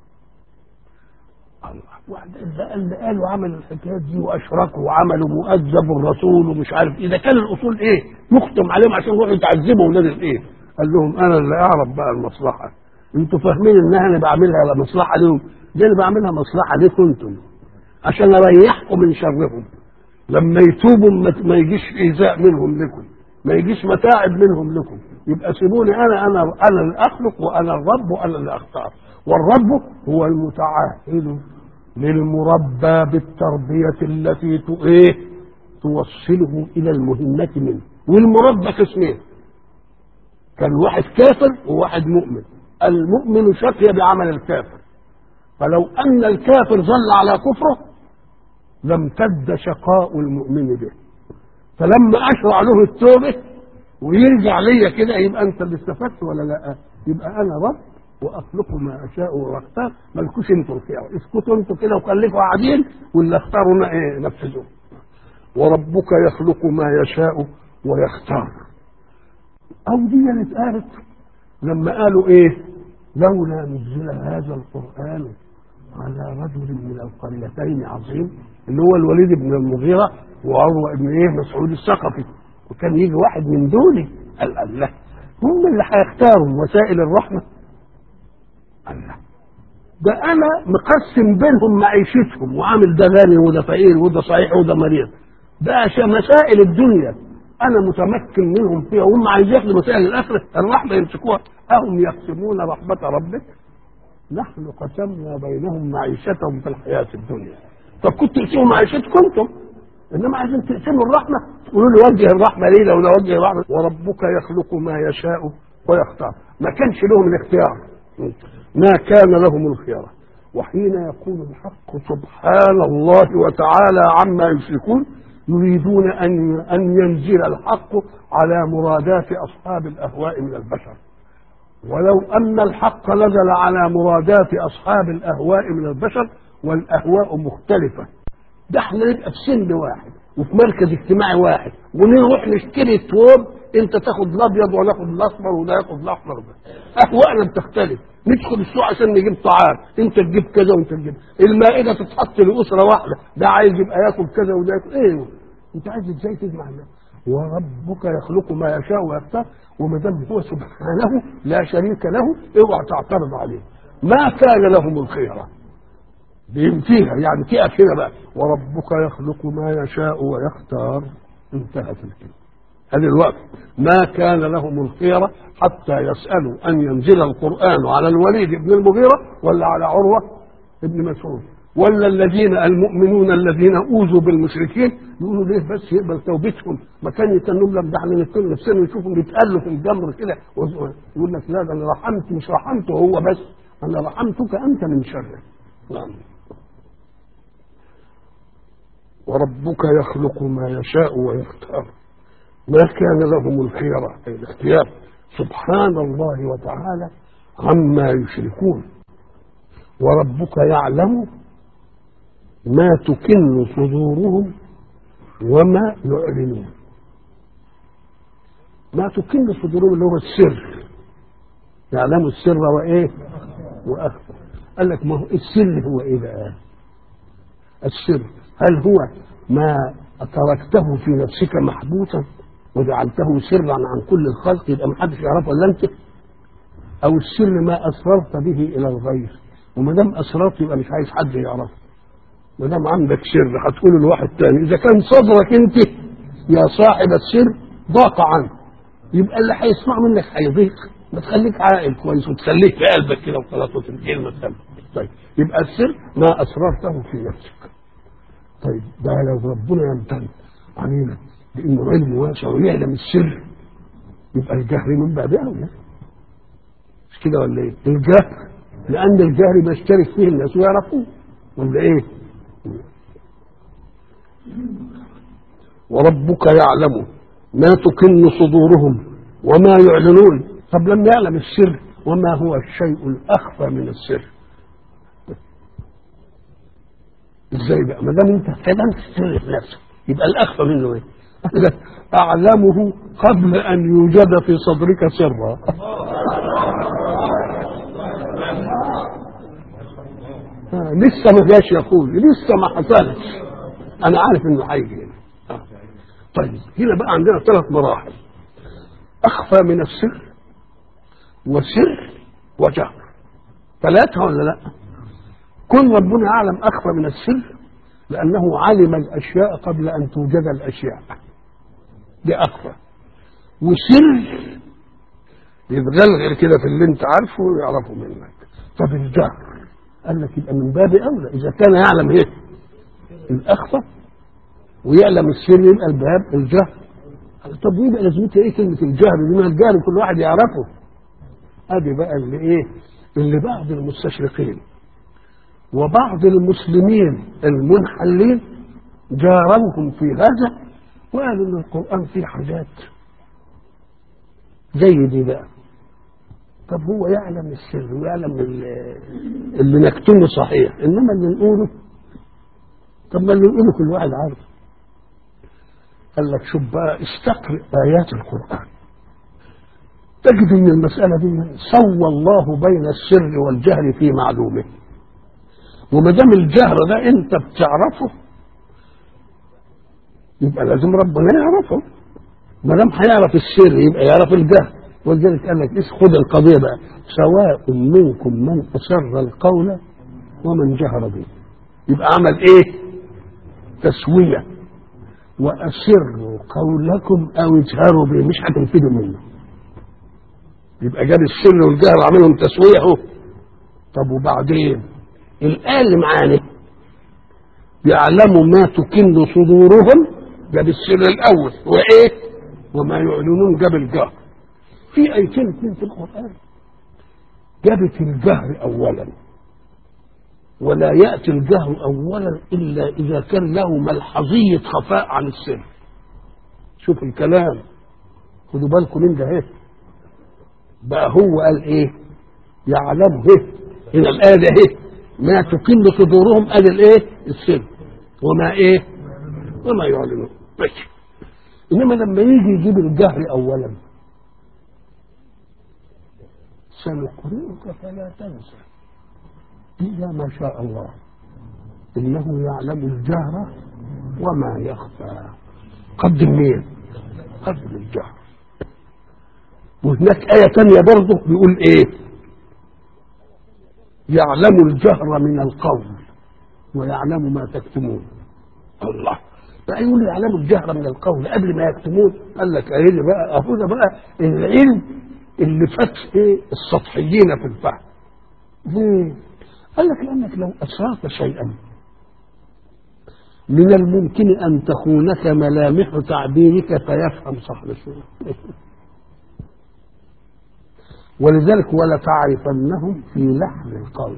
الله، واحد اللي قالوا عملوا الحكايات دي واشركوا وعملوا مؤذب الرسول ومش عارف ايه، ده كان الاصول ايه؟ يختم عليهم عشان يروحوا يتعذبوا ولاد الايه؟ قال لهم انا اللي اعرف بقى المصلحه، انتوا فاهمين ان انا بعملها مصلحه لهم؟ دي اللي بعملها مصلحه ليكم انتم عشان اريحكم من شرهم، لما يتوبوا ما يجيش ايذاء منهم لكم، ما يجيش متاعب منهم لكم، يبقى سيبوني انا انا انا اللي اخلق وانا الرب وانا اللي اختار. والرب هو المتعهد للمربى بالتربية التي ايه توصله الى المهمة منه. والمربى قسمين، كان واحد كافر وواحد مؤمن. المؤمن شقي بعمل الكافر، فلو ان الكافر ظل على كفره لم تد شقاء المؤمن به، فلما اشرع له التوبه ويرجع ليا كده يبقى انت اللي استفدت ولا لا؟ يبقى انا رب واخلق ما اشاء واختار، مالكوش انتوا فيها، اسكتوا انتوا كده وخليكوا قاعدين واللي اختاروا ايه نفذوه. وربك يخلق ما يشاء ويختار. او دي اللي اتقالت لما قالوا ايه؟ لولا نزل هذا القران على رجل من القريتين عظيم، اللي هو الوليد بن المغيرة وعروة بن ايه مسعود الثقفي، وكان يجي واحد من دول قال الله هم اللي هيختاروا وسائل الرحمة. الله، ده انا مقسم بينهم معيشتهم وعامل ده غني وده فقير وده صحيح وده مريض، ده عشان مسائل الدنيا انا متمكن منهم فيها، وهم عايزين ياخدوا مسائل الاخره الرحمه يمسكوها. اهم يقسمون رحمه ربك نحن قسمنا بينهم معيشتهم في الحياه الدنيا. طب كنتوا تقسموا معيشتكم انتم، انما عايزين تقسموا الرحمه تقولوا لي وجه الرحمه ليه لو وجه الرحمه. وربك يخلق ما يشاء ويختار، ما كانش لهم الاختيار، ما كان لهم الخيار. وحين يقول الحق سبحان الله وتعالى عما يشركون يريدون ان ان ينزل الحق على مرادات اصحاب الاهواء من البشر. ولو ان الحق نزل على مرادات اصحاب الاهواء من البشر والاهواء مختلفه، ده احنا نبقى في سن واحد وفي مركز اجتماعي واحد ونروح نشتري الثوب، انت تاخد الابيض ولا اخد الاصفر ولا ياخد الاحمر، ده اهواءنا بتختلف. ندخل السوق عشان نجيب طعام، انت تجيب كذا وانت تجيب، المائده تتحط لاسره واحده، ده عايز يبقى ياكل كذا وده ياكل ايه، انت عايز ازاي تجمع الناس؟ وربك يخلق ما يشاء ويختار، وما دام هو سبحانه لا شريك له اوعى تعترض عليه. ما كان لهم الخيره بينتهيها، يعني تقف هنا بقى وربك يخلق ما يشاء ويختار، انتهت الكلمه. هذا الوقت ما كان لهم الخيرة حتى يسألوا أن ينزل القرآن على الوليد بن المغيرة ولا على عروة بن مسعود ولا الذين المؤمنون الذين أوذوا بالمشركين يقولوا ليه بس يقبل توبتهم، ما كان يتنم لهم ده احنا نتكلم نفسنا نشوفهم بيتقلوا في الجمر كده، يقول لك لا ده انا رحمت مش رحمته هو بس، انا رحمتك انت من شره. نعم. وربك يخلق ما يشاء ويختار ما كان لهم الخيرة، الاختيار. سبحان الله وتعالى عما يشركون. وربك يعلم ما تكن صدورهم وما يعلنون. ما تكن صدورهم اللي هو السر، يعلم السر وايه واخفى. قال لك ما هو السر هو ايه بقى؟ السر هل هو ما تركته في نفسك محبوسا وجعلته سرا عن كل الخلق يبقى ما حدش يعرفه الا انت، او السر ما اسررت به الى الغير وما دام اسررت يبقى مش عايز حد يعرفه. ما دام عندك سر هتقوله لواحد تاني، اذا كان صدرك انت يا صاحب السر ضاق عنه يبقى اللي هيسمع منك هيضيق. ما تخليك عاقل كويس وتخليه في قلبك كده وخلاص وتنتهي المسألة. طيب يبقى السر ما اسررته في نفسك. طيب ده لو ربنا يمتن علينا لانه علم واسع ويعلم السر يبقى الجهر من باب اولى، مش كده ولا ايه؟ الجهر لان الجهر بيشترك فيه الناس ويعرفوه ولا ايه؟ وربك يعلم ما تكن صدورهم وما يعلنون. طب لم يعلم السر وما هو الشيء الاخفى من السر؟ ازاي بقى؟ ما دام انت علمت السر في نفسك يبقى الاخفى منه ايه؟ اعلمه قبل ان يوجد في صدرك سرا. لسه ما جاش يقول، لسه ما حصلش، انا عارف انه هيجي هنا. طيب هنا بقى عندنا ثلاث مراحل: اخفى من السر وسر وجهر. ثلاثه ولا لا؟ كن ربنا يعلم اخفى من السر لانه علم الاشياء قبل ان توجد الاشياء، دي اخفى. وسر يتغلغل كده في اللي انت عارفه ويعرفه منك. طب الجهر قال لك يبقى من باب اولى، اذا كان يعلم ايه الاخفى ويعلم السر يبقى الباب الجهر. طب يبقى لازمتها ايه كلمه الجهر دي؟ ما الجهر كل واحد يعرفه. ادي بقى اللي ايه اللي بعض المستشرقين وبعض المسلمين المنحلين جارمهم في هذا وقالوا ان القران فيه حاجات زي دي بقى. طب هو يعلم السر ويعلم اللي نكتمه صحيح، انما اللي نقوله طب ما اللي نقوله كل واحد عارف. قال لك شوف بقى استقرئ ايات القران تجد ان المساله دي سوى الله بين السر والجهر في معلومه. وما دام الجهر ده انت بتعرفه يبقى لازم ربنا يعرفه. ما دام هيعرف السر يبقى يعرف الجهر. ولذلك قال لك خد القضيه بقى: سواء منكم من اسر القول ومن جهر به. يبقى عمل ايه؟ تسويه. واسروا قولكم او اجهروا به، مش هتنفذوا منه. يبقى جاب السر والجهر عملهم تسويه اهو. طب وبعدين الآية اللي معانا يعلموا ما تكن صدورهم جاب السر الأول وإيه؟ وما يعلنون جاب الجهر. في آيتين اثنين في القرآن جابت الجهر أولا، ولا يأتي الجهر أولا إلا إذا كان له ملحظية خفاء عن السر. شوف الكلام، خدوا بالكم من ده. ايه بقى هو قال ايه؟ يعلمه ايه هنا الآية ده ايه؟ ما تكن صدورهم قال الايه؟ السر. وما ايه؟ وما يعلنون. ماشي. انما لما يجي يجيب الجهر اولا سنقرئك فلا تنسى إلا ما شاء الله إنه يعلم الجهر وما يخفى. قدم مين؟ قدم الجهر. وهناك آية تانية برضه بيقول إيه؟ يعلم الجهر من القول ويعلم ما تكتمون. الله بقى يقول يعلم الجهر من القول قبل ما يكتمون. قال لك ايه بقى؟ اهو ده بقى العلم اللي فتح ايه السطحيين في الفهم. ليه؟ قال لك لانك لو اسررت شيئا من الممكن ان تخونك ملامح تعبيرك فيفهم صاحب الشيء. ولذلك ولا تعرفنهم في لحن القول.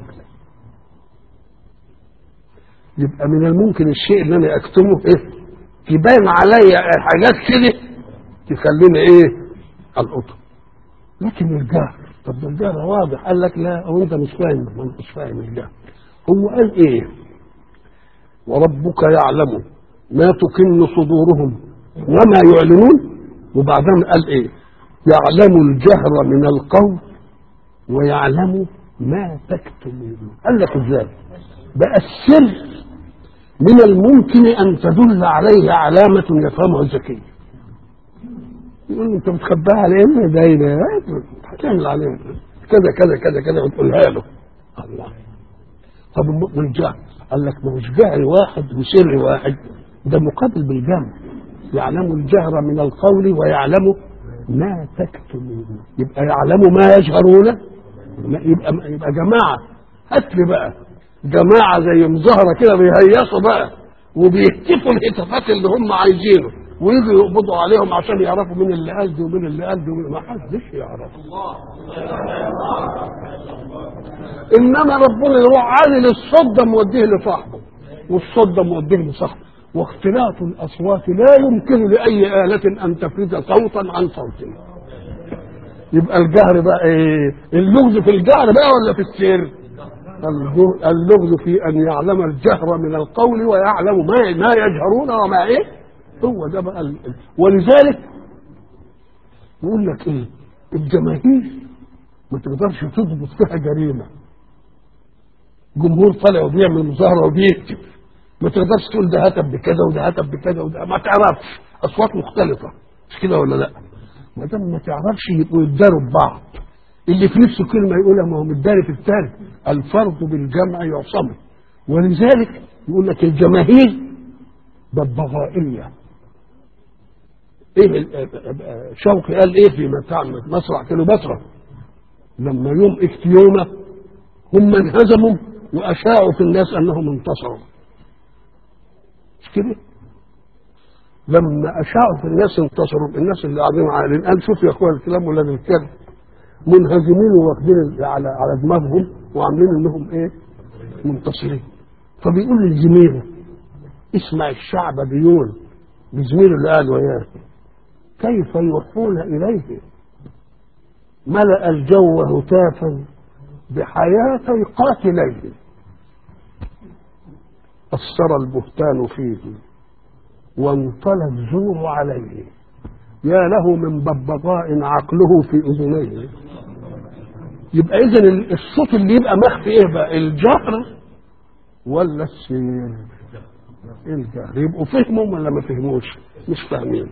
يبقى من الممكن الشيء اللي انا اكتمه ايه؟ يبان عليا حاجات كده تخلينا ايه القطر. لكن الجهر، طب ده الجهر واضح. قال لك لا، او انت مش فاهم، ما انتش فاهم الجهر. هو قال ايه؟ وربك يعلم ما تكن صدورهم وما يعلنون. وبعدين قال ايه؟ يعلم الجهر من القول ويعلم ما تكتمون. قال لك ازاي؟ بقى السر من الممكن ان تدل عليه علامة يفهمها الذكي. يقول انت بتخباها على ايه؟ ده ايه؟ هتعمل عليه كذا كذا كذا كذا وتقولها له. الله. طب والجهر؟ قال لك ما هوش جهر واحد وسر واحد، ده مقابل بالجمع. يعلم الجهر من القول ويعلم ما تكتمون. يبقى يعلم ما يجهرون، يبقى يبقى جماعه. هات لي بقى جماعه زي مظاهره كده بيهيصوا بقى وبيهتفوا الهتافات اللي هم عايزينه، ويجوا يقبضوا عليهم عشان يعرفوا مين اللي قال دي ومين اللي قال دي، ما حدش يعرف. انما ربنا اللي هو عالي للصد موديه لصاحبه، والصد موديه لصاحبه. واختلاط الاصوات لا يمكن لاي آلة ان تفرز صوتا عن صوت. يبقى الجهر بقى ايه؟ اللغز في الجهر بقى ولا في السر؟ اللغز في ان يعلم الجهر من القول ويعلم ما ما يجهرون وما ايه. هو ده بقى ال... ولذلك يقول لك ايه؟ الجماهير ما تقدرش تضبط فيها جريمه. جمهور طالع وبيعمل مظاهره وبيكتب، ما تقدرش تقول ده هتف بكذا وده هتف بكذا وده، ما تعرفش. اصوات مختلفه، مش كده ولا لا؟ ما دام ما تعرفش يبقوا يتداروا ببعض. اللي في نفسه كلمه يقولها ما هو متداري في الثاني. الفرد بالجمع يعصم. ولذلك يقول لك الجماهير ببغائيه. ايه شوقي قال ايه في مسرح كليوباترا لما يوم اكتيوما هم انهزموا واشاعوا في الناس انهم انتصروا، مش كده؟ لما اشاعوا في الناس انتصروا، الناس اللي قاعدين عاقلين قال شوف يا اخوان الكلام ولا الكلام، منهزمين واخدين على على دماغهم وعاملين انهم ايه؟ منتصرين. فبيقول لزميله اسمع الشعب بيقول لزميله اللي قال وياه كيف يوحون اليه ملأ الجو هتافا بحياتي قاتليه أثر البهتان فيه وانطلى الزور عليه يا له من ببغاء عقله في أذنيه. يبقى إذن الصوت اللي يبقى مخفي إيه بقى؟ الجهر ولا السير؟ الجهر. يبقوا فهموا ولا ما فهموش؟ مش فاهمين.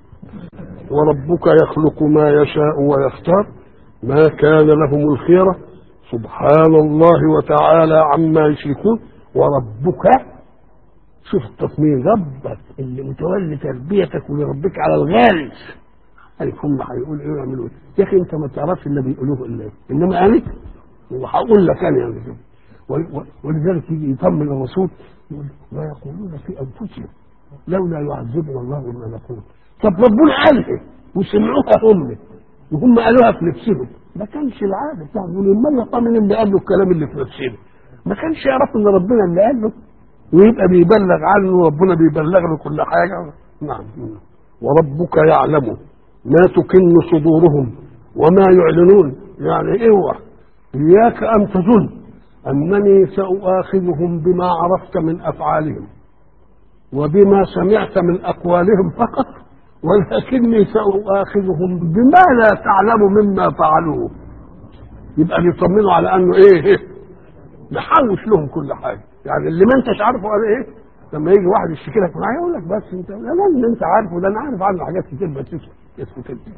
وربك يخلق ما يشاء ويختار ما كان لهم الخيرة سبحان الله وتعالى عما يشركون. وربك، شوف التصميم، ربك اللي متولي تربيتك ولربك على الغالي. قال هم هيقول ايه ويعملوا ايه؟ يا اخي انت ما تعرفش اللي بيقولوه الا ايه، انما قالت وهقول لك انا يعني كده. ولذلك يجي يطمن الرسول يقول ويقولون في انفسهم لولا يعذبنا الله بما نقول. طب ربنا قالها وسمعوها هم وهم قالوها في نفسهم، ما كانش العاده بتاعهم يقولوا امال يطمن اللي قال له الكلام اللي في نفسهم، ما كانش يعرف ان ربنا اللي قال له ويبقى بيبلغ عنه وربنا بيبلغ له كل حاجه. نعم. وربك يعلم ما تكن صدورهم وما يعلنون. يعني اوعى اياك ان تظن انني ساخذهم بما عرفت من افعالهم وبما سمعت من اقوالهم فقط، ولكني ساخذهم بما لا تعلم مما فعلوه. يبقى بيطمنوا على انه ايه؟ نحوش لهم كل حاجه. يعني اللي ما انتش عارفه قال ايه؟ لما يجي واحد يشتكي لك معايا يقول لك بس انت لا لا انت عارفه، ده انا عارف عنه حاجات كتير بس اسكت انت.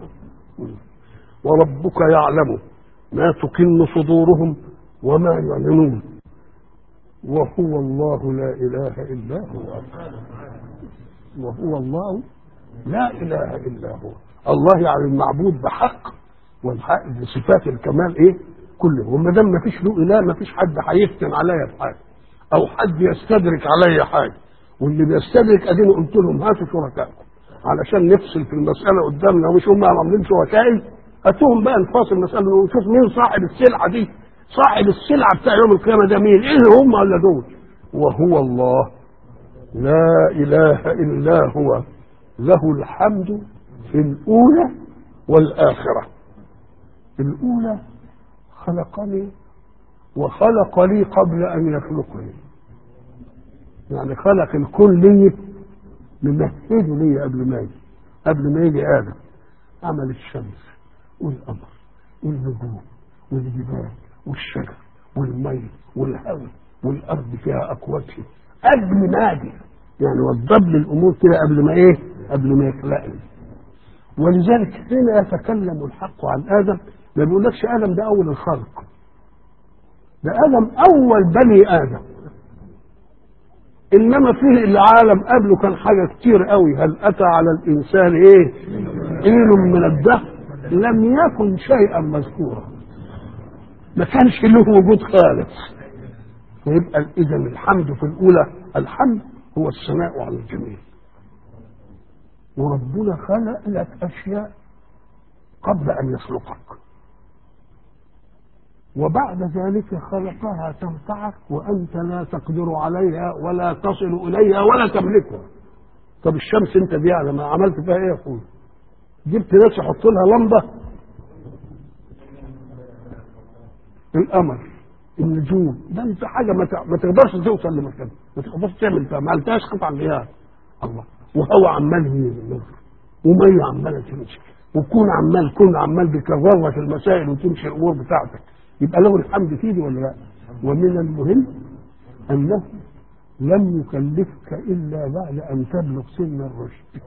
وربك يعلم ما تكن صدورهم وما يعلنون وهو الله لا اله الا هو. وهو الله لا اله الا هو. الله يعني المعبود بحق، والحق بصفات الكمال ايه؟ كله. وما دام ما فيش له اله ما فيش حد هيفتن عليا بحاجه او حد يستدرك عليا حاجه. واللي بيستدرك اديني قلت لهم هاتوا شركائكم علشان نفصل في المساله قدامنا، ومش هم عاملين شركائي، هاتوهم بقى نفاصل المساله ونشوف مين صاحب السلعه دي، صاحب السلعه بتاع يوم القيامه ده مين؟ ايه هم ولا دول؟ وهو الله لا اله الا هو له الحمد الأولى والآخرة. الأولى خلقني وخلق لي قبل أن يخلقني، يعني خلق الكون لي ممهده لي قبل ما يجي قبل ما يجي آدم. عمل الشمس والقمر والنجوم والجبال والشجر والمي والهواء والأرض فيها أقواتها قبل ما أجي، يعني وضب لي الأمور كده قبل ما إيه؟ قبل ما يخلقني. ولذلك حين يتكلم الحق عن آدم ما بيقولكش آدم ده أول الخلق، ده آدم أول بني آدم، إنما فيه العالم قبله كان حاجة كتير قوي. هل أتى على الإنسان إيه؟ حين من الدهر لم يكن شيئا مذكورا، ما كانش له وجود خالص. فيبقى إذا الحمد في الأولى، الحمد هو الثناء على الجميل. وربنا خلق لك أشياء قبل أن يخلقك، وبعد ذلك خلقها تنفعك وأنت لا تقدر عليها ولا تصل إليها ولا تملكها. طب الشمس أنت دي على ما عملت فيها إيه يا أخوي؟ جبت ناس يحط لها لمبة؟ القمر، النجوم، ده أنت حاجة ما تقدرش توصل لمكانها، ما تقدرش تعمل فيها، ما عملتهاش قطع غيار. الله. وهو عمال ينزل ومية عمالة تمشي وكون عمال كون عمال بيكرر لك المسائل وتمشي الأمور بتاعتك، يبقى له الحمد فيه ولا لا؟ ومن المهم أنه لم يكلفك إلا بعد أن تبلغ سن الرشد،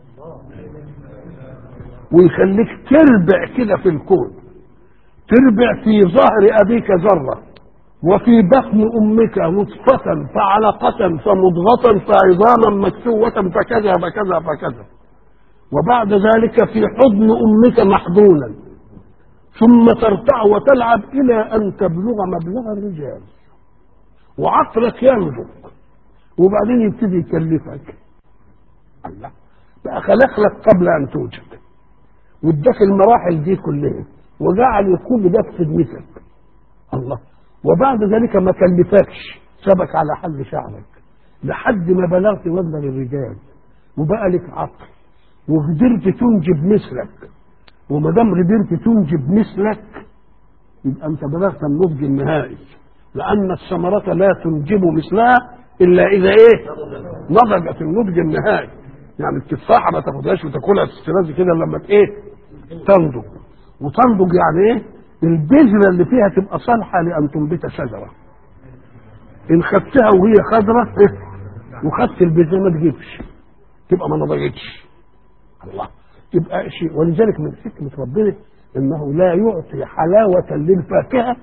ويخليك تربع كده في الكون، تربع في ظهر أبيك ذرة وفي بطن أمك نطفة فعلقة فمضغة فعظاما مكسوة فكذا فكذا فكذا، وبعد ذلك في حضن أمك محضونا، ثم ترتع وتلعب إلى أن تبلغ مبلغ الرجال وعقلك ينضج، وبعدين يبتدي يكلفك. الله بقى خلق لك قبل أن توجد واداك المراحل دي كلها وجعل كل ده في خدمتك. الله. وبعد ذلك ما كلفكش، سبك على حل شعرك لحد ما بلغت مبلغ الرجال وبقى لك عقل وقدرت تنجب مثلك، وما دام قدرت تنجب مثلك يبقى انت بلغت النضج النهائي، لان الثمرة لا تنجب مثلها الا اذا ايه؟ نضجت النضج النهائي. يعني التفاحة ما تاخدهاش وتاكلها تسترازي كده لما ايه؟ تنضج. وتنضج يعني ايه؟ البذرة اللي فيها تبقى صالحة لان تنبت شجرة. ان خدتها وهي خضرة إيه؟ وخدت البذرة ما تجيبش، تبقى ما نضجتش. الله. يبقى شيء. ولذلك من حكمة ربنا انه لا يعطي حلاوة للفاكهة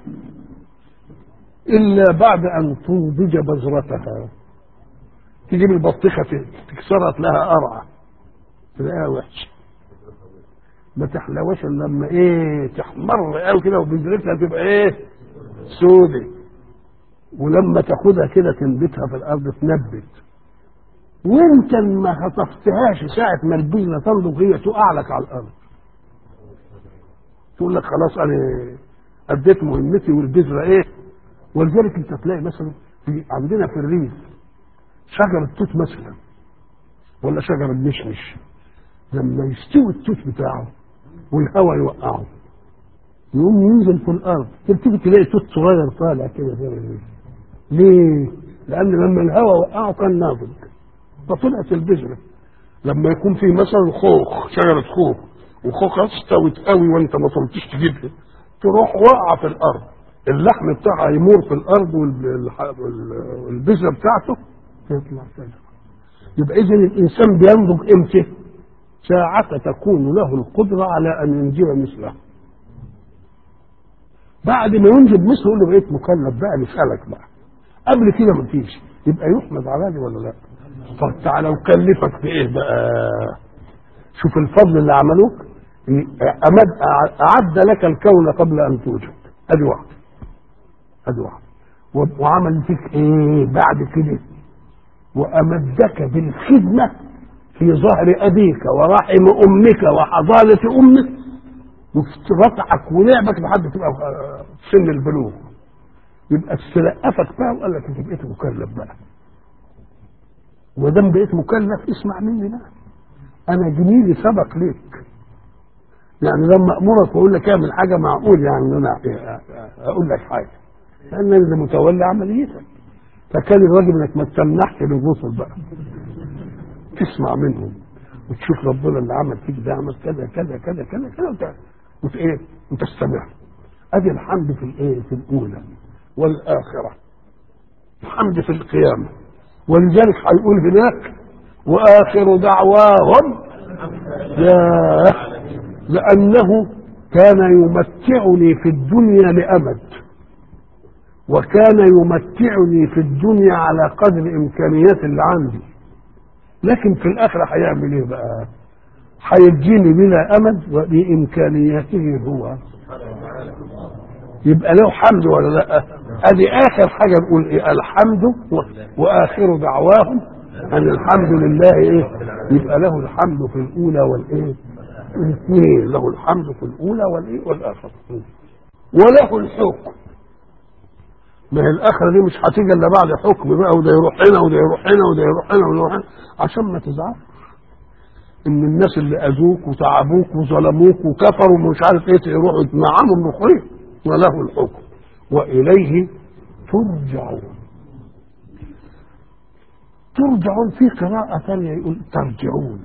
الا بعد ان تنضج بذرتها. تجيب البطيخة تكسرها لها قرعة تلاقيها وحشة، ما تحلوش الا لما ايه؟ تحمر قوي كده وبذرتها تبقى ايه؟ سودة. ولما تاخدها كده تنبتها في الارض تنبت، وانت ما خطفتهاش ساعة ما البذرة تنضج هي تقع لك على الارض، تقول لك خلاص انا اديت مهمتي والبذرة ايه؟ ولذلك انت تلاقي مثلا في عندنا في الريف شجر التوت مثلا ولا شجر المشمش، لما يستوي التوت بتاعه والهواء يوقعه يقوم ينزل في الارض، تبتدي تلاقي توت صغير طالع كده زي الريف. ليه؟ لان لما الهواء وقعه كان ناضج فطلعت البذرة. لما يكون في مثلا خوخ، شجرة خوخ وخوخها استوت قوي وانت ما طلتش تجيبها، تروح واقعة في الارض، اللحم بتاعها يمور في الارض والبذرة بتاعته يطلع شجرة. يبقى اذا الانسان بينضج امتى؟ ساعة تكون له القدرة على ان ينجب مثله. بعد ما ينجب مثله يقول له بقيت مكلف بقى نسألك بقى، قبل كده ما فيش. يبقى يحمد على دي ولا لا؟ طب تعالى وكلفك بايه بقى؟ شوف الفضل اللي عملوك، أمد أعد لك الكون قبل أن توجد، أدي واحد أدي واحد. وعمل فيك إيه بعد كده؟ وأمدك بالخدمة في ظهر أبيك ورحم أمك وحضانة أمك وفي رفعك ولعبك لحد تبقى في سن البلوغ. يبقى استلقفك بقى وقال لك أنت بقيت مكلف بقى، ودام بقيت مكلف اسمع مني بقى، أنا جميلي سبق ليك يعني لما امرك واقول لك اعمل حاجه معقول يعني انا اقول لك حاجه لان اللي متولي عمليتك. فكان الواجب انك ما تسمحش للرسل بقى، تسمع منهم وتشوف ربنا اللي عمل فيك ده عمل كذا كذا كذا كذا كذا وت ايه وتستمع. ادي الحمد في الايه في الاولى والاخره، الحمد في القيامه. ولذلك هيقول هناك واخر دعواهم يا لانه كان يمتعني في الدنيا لامد، وكان يمتعني في الدنيا على قدر امكانيات اللي عندي، لكن في الاخره هيعمل ايه بقى؟ هيديني بلا امد وبامكانياته هو، يبقى له حمد ولا لا؟ ادي اخر حاجه نقول ايه؟ الحمد واخر دعواهم ان الحمد لله ايه؟ يبقى له الحمد في الاولى والايه؟ الاثنين، له الحمد في الاولى والايه؟ والاخره، وله الحكم. ما هي الاخره دي مش هتيجي الا بعد حكم بقى، وده يروح هنا وده يروح هنا وده يروح هنا وده يروح هنا، عشان ما تزعلش ان الناس اللي اذوك وتعبوك وظلموك وكفروا ومش عارف ايه يروحوا يتنعموا بخير. وله الحكم واليه ترجعون. ترجعون في قراءة ثانية يقول ترجعون،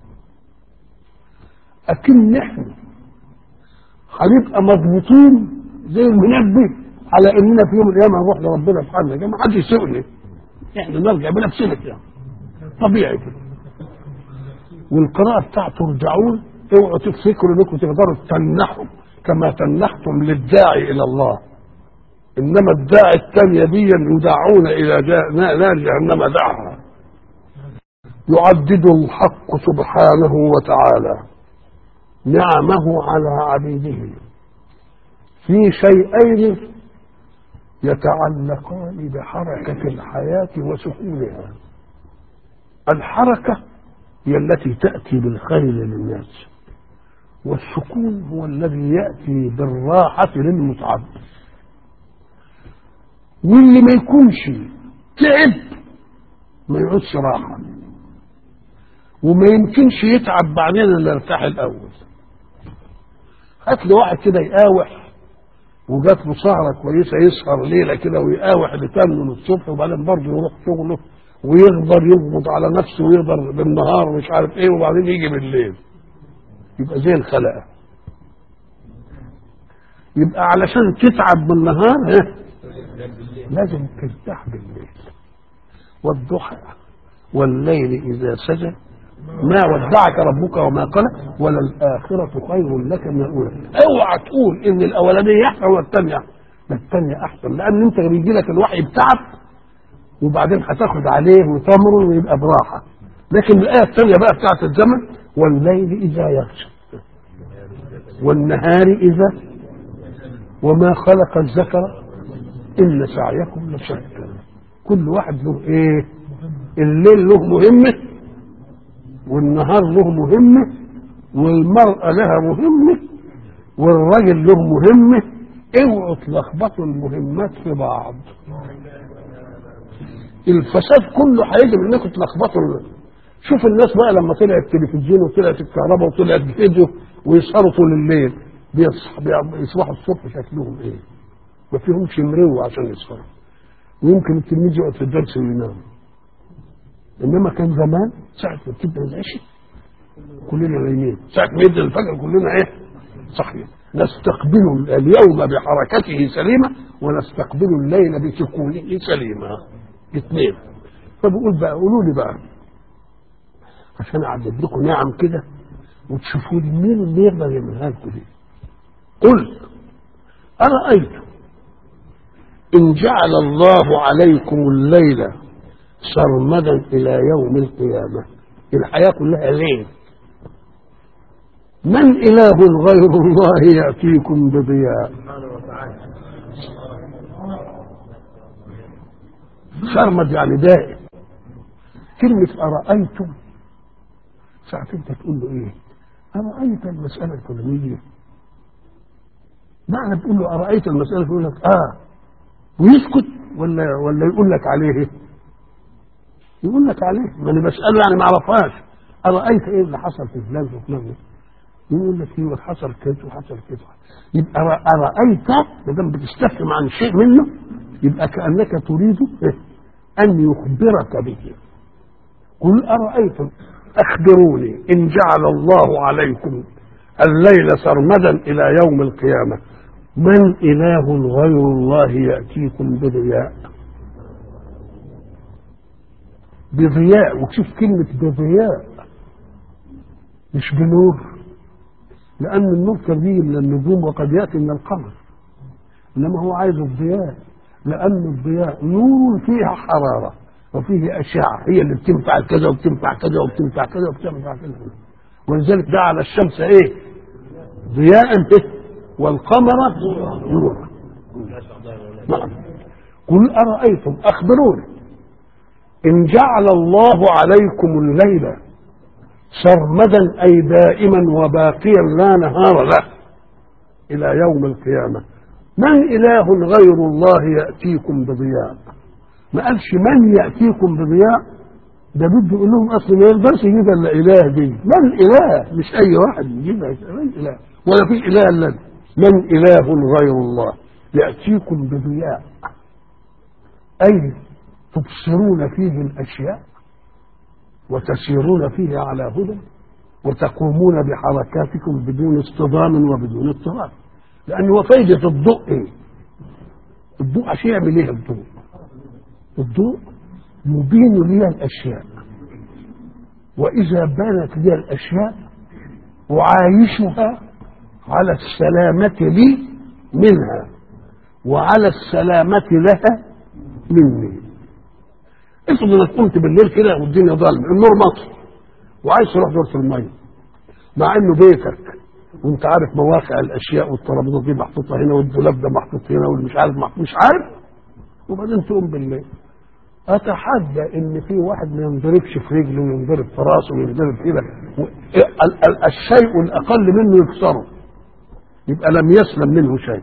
أكن نحن هنبقى مضبوطين زي المنبه على اننا في يوم القيامه نروح لربنا سبحانه وتعالى، ما حدش يسوقنا، احنا نرجع بنفسنا كده طبيعي كده. والقراءه بتاع ترجعون اوعوا تفتكروا انكم تقدروا تتنحوا كما تنحتم للداعي الى الله، انما الداعي الثانيه دي يدعون الى نار جهنم دعها. يعدد الحق سبحانه وتعالى نعمه على عبيده في شيئين يتعلقان بحركة الحياة وسكونها. الحركة هي التي تأتي بالخير للناس، والسكون هو الذي يأتي بالراحة للمتعب. واللي ما يكونش تعب ما يعودش راحة، وما يمكنش يتعب بعدين الا يرتاح الاول. هات لي واحد كده يقاوح وجات له سهره كويسه يسهر ليله كده ويقاوح لتاني من الصبح وبعدين برضه يروح شغله ويقدر يضبط على نفسه ويقدر بالنهار ومش عارف ايه وبعدين يجي بالليل يبقى زي الخلقه. يبقى علشان تتعب بالنهار ها لازم ترتاح بالليل. والضحى والليل اذا سجى ما ودعك ربك وما قلى وللآخرة خير لك من الأولى. اوعى تقول ان الاولانيه احسن ولا الثانيه احسن، ده الثانيه احسن، لان انت بيجي لك الوحي بتعب وبعدين هتاخد عليه وتمره ويبقى براحه. لكن الايه الثانيه بقى بتاعت الزمن والليل اذا يغشى والنهار اذا وما خلق الذكر ان سعيكم لشتى. كل واحد له ايه؟ الليل له مهمه والنهار له مهمة، والمرأة لها مهمة والرجل له مهمة. اوعوا تلخبطوا المهمات في بعض، الفساد كله هيجي من انكم تلخبطوا. شوف الناس بقى لما طلع التلفزيون وطلعت الكهرباء وطلعت الفيديو ويسهروا طول الليل بيصبحوا الصبح شكلهم ايه؟ ما فيهمش مرو عشان يسهروا، ويمكن التلميذ يقعد في الدرس وينام. انما كان زمان ساعه ما تبدا العشاء كلنا نايمين، ساعه ما يبدا الفجر كلنا ايه؟ صحيين. نستقبل اليوم بحركته سليمه ونستقبل الليل بسكونه سليمه، اثنين. فبقول بقى قولوا لي بقى عشان اعدد لكم نعم كده وتشوفوا لي مين اللي يقدر يعملها لكم دي. قل ارايتم ان جعل الله عليكم الليل سرمدا الى يوم القيامه، الحياه كلها ليل، من اله غير الله ياتيكم بضياء؟ سرمد يعني دائم. كلمه ارايتم ساعه انت تقول له ايه؟ ارايت المساله الفلانيه، معنى تقول له ارايت المساله يقول لك اه ويسكت ولا ولا يقول لك عليه؟ يقول لك عليه، ما انا بساله يعني ما اعرفهاش. ارايت ايه اللي حصل في فلان وفلان؟ يقول لك ايه حصل كذا وحصل كذا. يبقى أرأيت ما دام بتستفهم عن شيء منه يبقى كأنك تريد أن يخبرك به. قل أرأيتم أخبروني إن جعل الله عليكم الليل سرمدا إلى يوم القيامة من إله غير الله يأتيكم بضياء. بضياء، وشوف كلمة بضياء مش بنور، لأن النور كان بيجي من النجوم وقد يأتي من القمر، إنما هو عايز الضياء، لأن الضياء نور فيها حرارة وفيه أشعة هي اللي بتنفع كذا وبتنفع كذا وبتنفع كذا وبتنفع كذا، ولذلك جعل الشمس إيه؟ ضياء والقمر نورا. نعم. قل أرأيتم أخبروني إن جعل الله عليكم الليل سرمدا أي دائما وباقيا لا نهار له إلى يوم القيامة من إله غير الله يأتيكم بضياء. ما قالش من يأتيكم بضياء، ده بده يقول لهم أصل ما يقدرش يجيب إلا إله دي. من إله؟ مش أي واحد يجيبها، من إله؟ ولا في إله إلا من إله غير الله يأتيكم بضياء أي تبصرون فيه الأشياء وتسيرون فيه على هدى وتقومون بحركاتكم بدون اصطدام وبدون اضطراب. لأن هو فايدة الضوء إيه؟ الضوء عشان يعمل إيه الضوء؟ الضوء يبين لي الأشياء، وإذا بانت لي الأشياء أعايشها على السلامة لي منها وعلى السلامة لها مني. افرض انك قمت بالليل كده والدنيا ظلمه، النور مطفي وعايز تروح دورة الميه، مع انه بيتك وانت عارف مواقع الاشياء والترابيزات دي محطوطه هنا والدولاب ده محطوط هنا والمش عارف محطوط مش عارف، وبعدين تقوم بالليل. اتحدى ان في واحد ما ينضربش في رجله وينضرب في راسه وينضرب كده، الشيء الاقل منه يكسره يبقى لم يسلم منه شيء،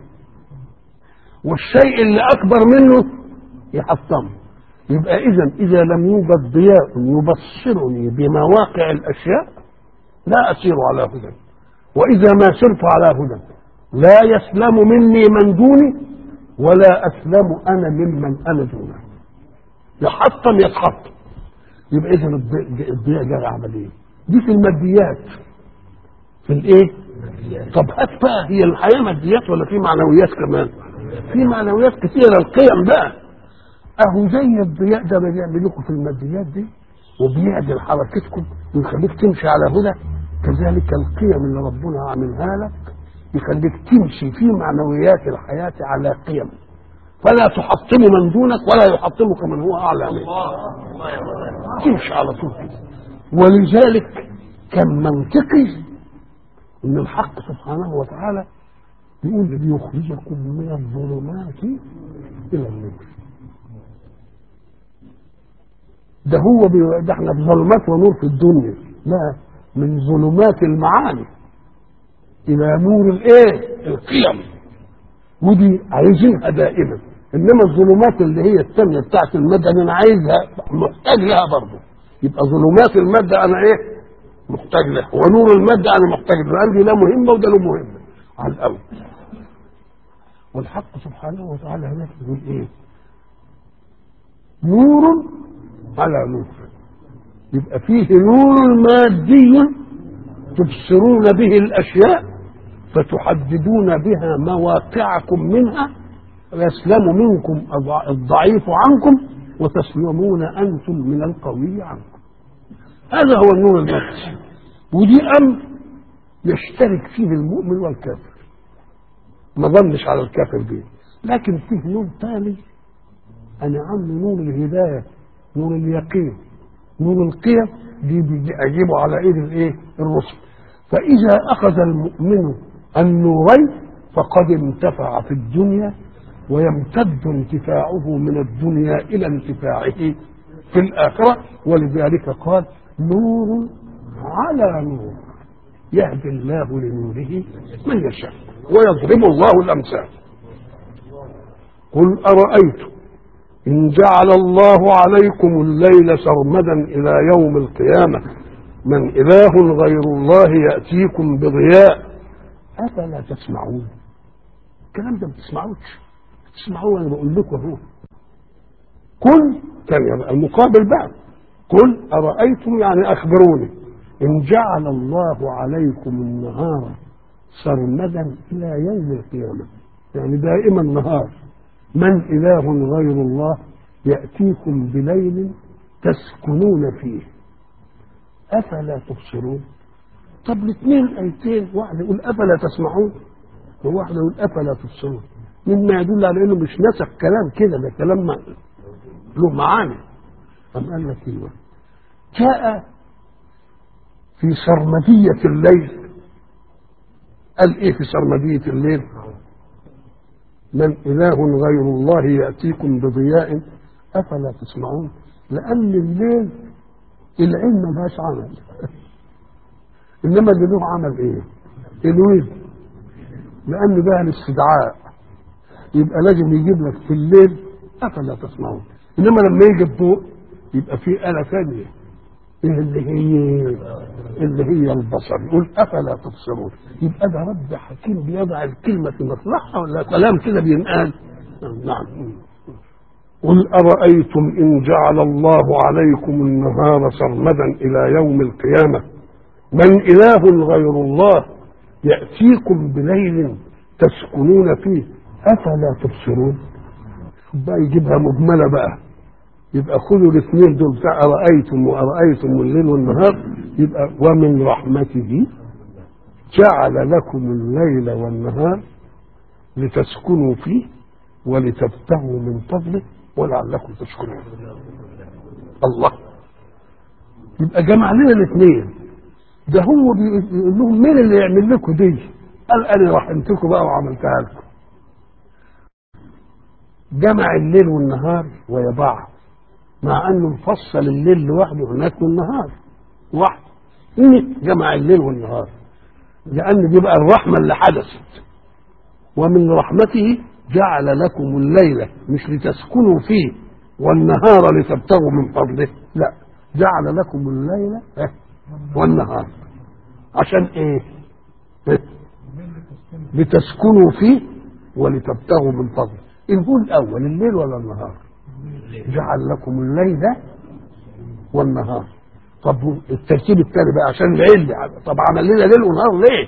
والشيء اللي اكبر منه يحطمه. يبقى اذا اذا لم يوجد ضياء يبصرني بمواقع الاشياء لا اسير على هدى، واذا ما سرت على هدى لا يسلم مني من دوني ولا اسلم انا ممن انا دونه. يحطم يتحطم. يبقى اذا الضياء جاي عمليه دي في الماديات في الايه؟ طب هات بقى، هي الحياه ماديات ولا في معنويات كمان؟ في معنويات كثيره، القيم بقى اهو زي الضياء ده بيعمل لكم في الماديات دي وبيعدل حركتكم ويخليك تمشي على هدى، كذلك القيم اللي ربنا عاملها لك يخليك تمشي في معنويات الحياه على قيم، فلا تحطم من دونك ولا يحطمك من هو اعلى منك، تمشي على طول كده. ولذلك كان منطقي ان الحق سبحانه وتعالى يقول ليخرجكم من الظلمات الى النور. ده هو بي... ده احنا بظلمات ونور في الدنيا، لا، من ظلمات المعاني الى نور الايه؟ القيم، ودي عايزينها دائما. انما الظلمات اللي هي الثانيه بتاعت الماده انا عايزها محتاج لها برضه، يبقى ظلمات الماده انا ايه؟ محتاج لها، ونور الماده انا محتاج له، عندي لا مهمه وده له مهمه على الاول. والحق سبحانه وتعالى هناك يقول ايه؟ نور على نور. يبقى فيه نور مادي تبصرون به الاشياء فتحددون بها مواقعكم منها ويسلم منكم الضعيف عنكم وتسلمون انتم من القوي عنكم. هذا هو النور المادي، ودي امر يشترك فيه المؤمن والكافر، ما ظنش على الكافر به. لكن فيه نور ثاني انا عامل نور الهدايه، نور اليقين، نور القيم، دي بيجيبوا على ايد الايه؟ الرسل. فاذا اخذ المؤمن النورين فقد انتفع في الدنيا ويمتد انتفاعه من الدنيا الى انتفاعه في الاخره. ولذلك قال نور على نور يهدي الله لنوره من يشاء ويضرب الله الامثال. قل ارايتم إن جعل الله عليكم الليل سرمدا إلى يوم القيامة من إله غير الله يأتيكم بضياء أفلا تسمعون. الكلام ده ما بتسمعوش، تسمعوه أنا بقول لكم أهو. قل كان يبقى المقابل بقى، قل أرأيتم يعني أخبروني إن جعل الله عليكم النهار سرمدا إلى يوم القيامة، يعني دائما نهار، من إله غير الله يأتيكم بليل تسكنون فيه أفلا تبصرون. طب الاثنين الايتين، واحد يقول أفلا تسمعون وواحد يقول أفلا تبصرون، مما يدل على انه مش نسخ كلام كده، ده كلام له معاني. أم قال لك ايوه، جاء في سرمدية الليل، قال ايه في سرمدية الليل؟ من إله غير الله يأتيكم بضياء أفلا تسمعون. لأن الليل العين ما لهاش عمل، إنما اللي له عمل إيه؟ الويل، لأن ده الاستدعاء، يبقى لازم يجيب لك في الليل أفلا تسمعون. إنما لما يجي الضوء يبقى في آلة ثانية، إيه اللي هي اللي هي البصر، يقول أفلا تبصرون. يبقى ده رب حكيم بيضع الكلمة في مصلحها، ولا كلام كده بينقال؟ نعم. قل أرأيتم إن جعل الله عليكم النهار سرمدا إلى يوم القيامة من إله غير الله يأتيكم بليل تسكنون فيه أفلا تبصرون. بقى يجيبها مجملة بقى، يبقى خذوا الاثنين دول بتاع أرأيتم وأرأيتم الليل والنهار، يبقى ومن رحمته جعل لكم الليل والنهار لتسكنوا فيه ولتبتغوا من فضله ولعلكم تشكرون. الله، يبقى جمع لنا الاثنين. ده هو بيقول لهم مين اللي يعمل لكم دي؟ قال انا رحمتكم بقى وعملتها لكم. جمع الليل والنهار ويا بعض، مع انه مفصل الليل لوحده هناك والنهار واحد. ليه جمع الليل والنهار؟ لان دي بقى الرحمه اللي حدثت. ومن رحمته جعل لكم الليل مش لتسكنوا فيه والنهار لتبتغوا من فضله، لا، جعل لكم الليل والنهار عشان ايه؟ لتسكنوا فيه ولتبتغوا من فضله. نقول الاول الليل ولا النهار؟ جعل لكم الليل والنهار. طب الترتيب الثاني بقى عشان العلة، طب عمل لنا ليل ونهار ليه؟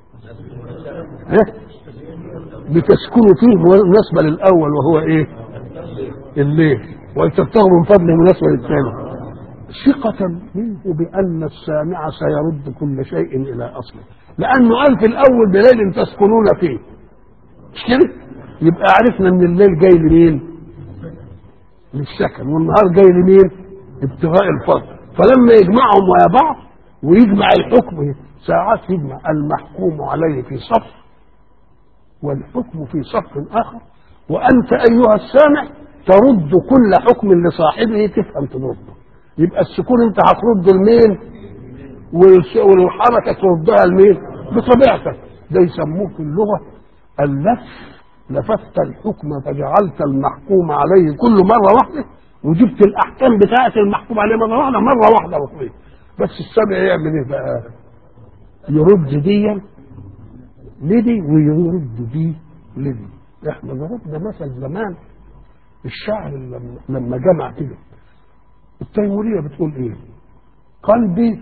ها؟ لتسكنوا فيه مناسبة للأول وهو إيه؟ الليل، ولتبتغوا من فضله مناسبة للثاني، ثقة منه بأن السامع سيرد كل شيء إلى أصله، لأنه قال في الأول بليل تسكنون فيه، مش كده؟ يبقى عرفنا إن الليل جاي لمين؟ للسكن، والنهار جاي لمين؟ ابتغاء الفضل. فلما يجمعهم ويا بعض ويجمع الحكم، ساعات يجمع المحكوم عليه في صف والحكم في صف آخر، وأنت أيها السامع ترد كل حكم لصاحبه تفهم ترده. يبقى السكون أنت هترد لمين؟ والحركة تردها لمين؟ بطبيعتك. ده يسموه في اللغة اللف، لفت الحكم فجعلت المحكوم عليه كل مرة واحدة، وجبت الأحكام بتاعة المحكوم عليه مرة واحدة مرة واحدة وطويل. بس السامع يعمل إيه بقى؟ يرد ديا لدي ويرد دي لدي. احنا ضربنا مثل زمان الشاعر لما, لما جمع كده، التيمورية بتقول ايه؟ قلبي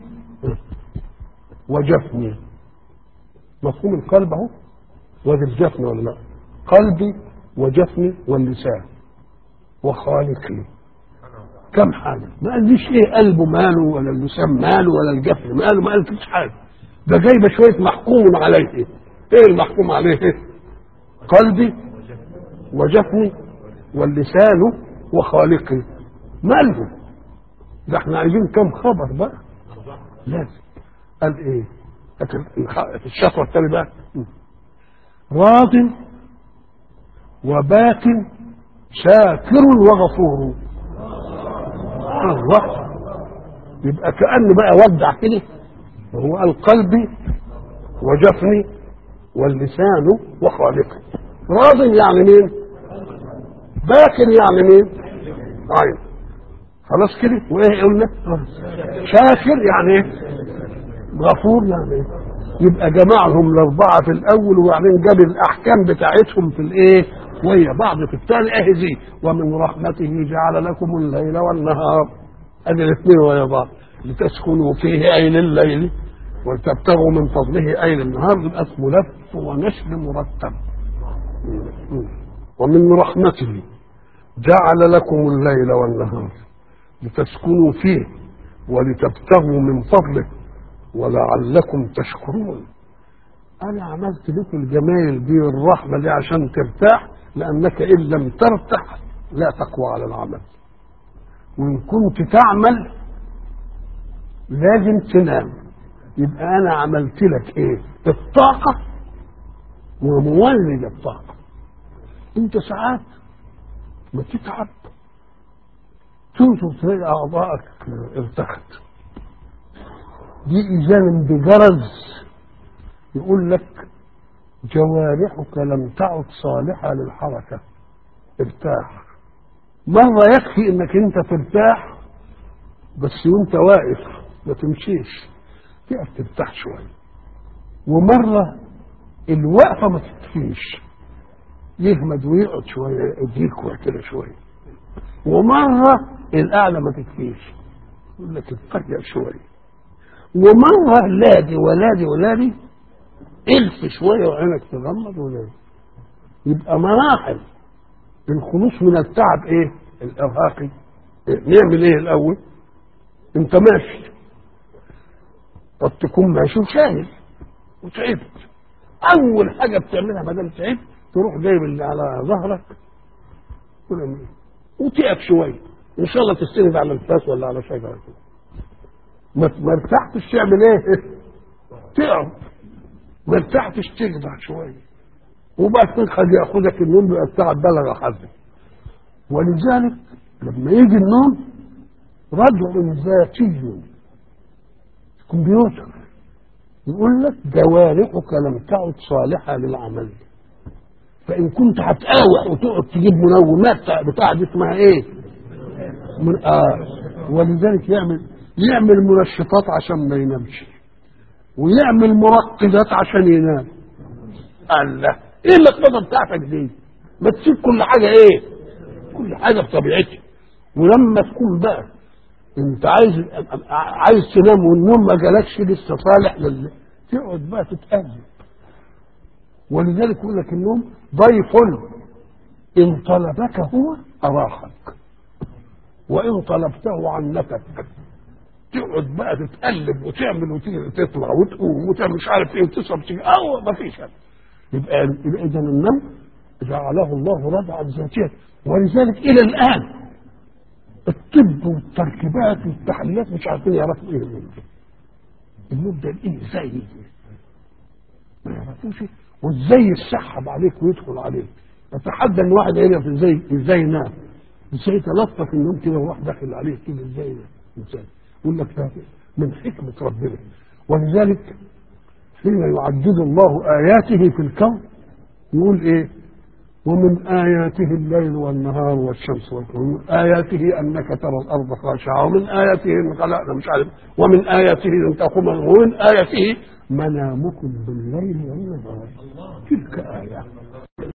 وجفني. مفهوم القلب اهو وادي الجفن ولا لا؟ قلبي وجفني واللسان وخالقي. كم حاجة؟ ما قاليش ايه قلبه ماله ولا اللسان ماله ولا الجفن ماله، ما قال فيش حاجة. ده جايبه شوية محكوم عليه. ايه ايه المحكوم عليه؟ ايه؟ قلبي وجفني واللسان وخالقي. ماله؟ ده احنا عايزين كم خبر بقى لازم. قال ايه في الشطوة الثانية بقى؟ راض وباك شاكر وغفور. الله، يبقى كأنه بقى وضع كده، وهو قال قلبي وجفني واللسان وخالقي. راض يعني مين؟ باكر يعني مين؟ عين. خلاص كده. وايه قلنا؟ شاكر يعني ايه؟ غفور يعني يبقى جمعهم الاربعه في الاول وبعدين جاب الاحكام بتاعتهم في الايه ويا بعض في الثاني اهزي ومن رحمته جعل لكم الليل والنهار ادي الاثنين ويا بعض لتسكنوا فيه اي لليل وتبتغوا من فضله اي للنهار يبقى اسمه لف ونشر مرتب. ومن رحمته جعل لكم الليل والنهار لتسكنوا فيه ولتبتغوا من فضله ولعلكم تشكرون. انا عملت لكم الجمال دي والرحمه دي عشان ترتاح لانك ان لم ترتاح لا تقوى على العمل وان كنت تعمل لازم تنام. يبقى انا عملت لك ايه الطاقه ومولد الطاقه. انت ساعات ما تتعب تنظر تلاقي اعضائك ارتخت دي اذان بجرز يقول لك جوارحك لم تعد صالحه للحركه ارتاح. مره يكفي انك انت ترتاح بس وانت واقف ما تمشيش تقف ترتاح شويه ومره الوقفه ما تكفيش يهمد ويقعد شويه يديك كده شويه ومره القعده ما تكفيش يقول لك اتقيأ شويه ومره لا دي ولا دي ولا دي الف شويه وعينك تغمض ولا يبقى مراحل الخلوص من التعب ايه الارهاقي. إيه؟ نعمل ايه الاول؟ انت ماشي قد تكون ماشي وشايل وتعبت اول حاجه بتعملها ما دام تعبت تروح جايب اللي على ظهرك وتقف شويه ان شاء الله تستند على الفاس ولا على شجره ما ارتحتش تعمل ايه؟ تقعد ما ارتحتش تجدع شويه وبعد قد ياخذك النوم بقى التعب بلغ حده. ولذلك لما يجي النوم رجع ذاتي كمبيوتر يقول لك جوارحك لم تعد صالحه للعمل فان كنت هتقاوح وتقعد تجيب منومات بتاع دي اسمها ايه؟ من آه ولذلك يعمل يعمل منشطات عشان ما ينامش ويعمل مرقدات عشان ينام. الله ايه اللخبطه بتاعتك دي؟ ما تسيب كل حاجه ايه؟ كل حاجه بطبيعتها. ولما تكون بقى انت عايز عايز تنام والنوم ما جالكش لسه صالح لل تقعد بقى تتأذى. ولذلك يقول لك النوم ضيف ان طلبك هو اراحك وان طلبته عنتك. تقعد بقى تتقلب وتعمل وتيجي تطلع وتقوم وتعمل مش عارف ايه وتشرب تيجي اه ما فيش. يبقى يبقى اذا النوم جعله الله رضعا ذاتيا. ولذلك الى الان الطب والتركيبات والتحليلات مش عارفين يعرفوا ايه النوم ده. النوم ده ايه ازاي ما يعرفوش وازاي يسحب عليك ويدخل عليك. اتحدى ان واحد يعرف ازاي ازاي ينام ازاي يتلطف النوم كده وواحد داخل عليه كده ازاي ينام ازاي يقول لك ده من حكمه ربنا. ولذلك حين يعدد الله اياته في الكون يقول ايه ومن آياته الليل والنهار والشمس والقمر من آياته أنك ترى الأرض خاشعة ومن آياته أن خلقنا مش عارف ومن آياته أن تقوم ومن آياته منامكم بالليل والنهار تلك آيات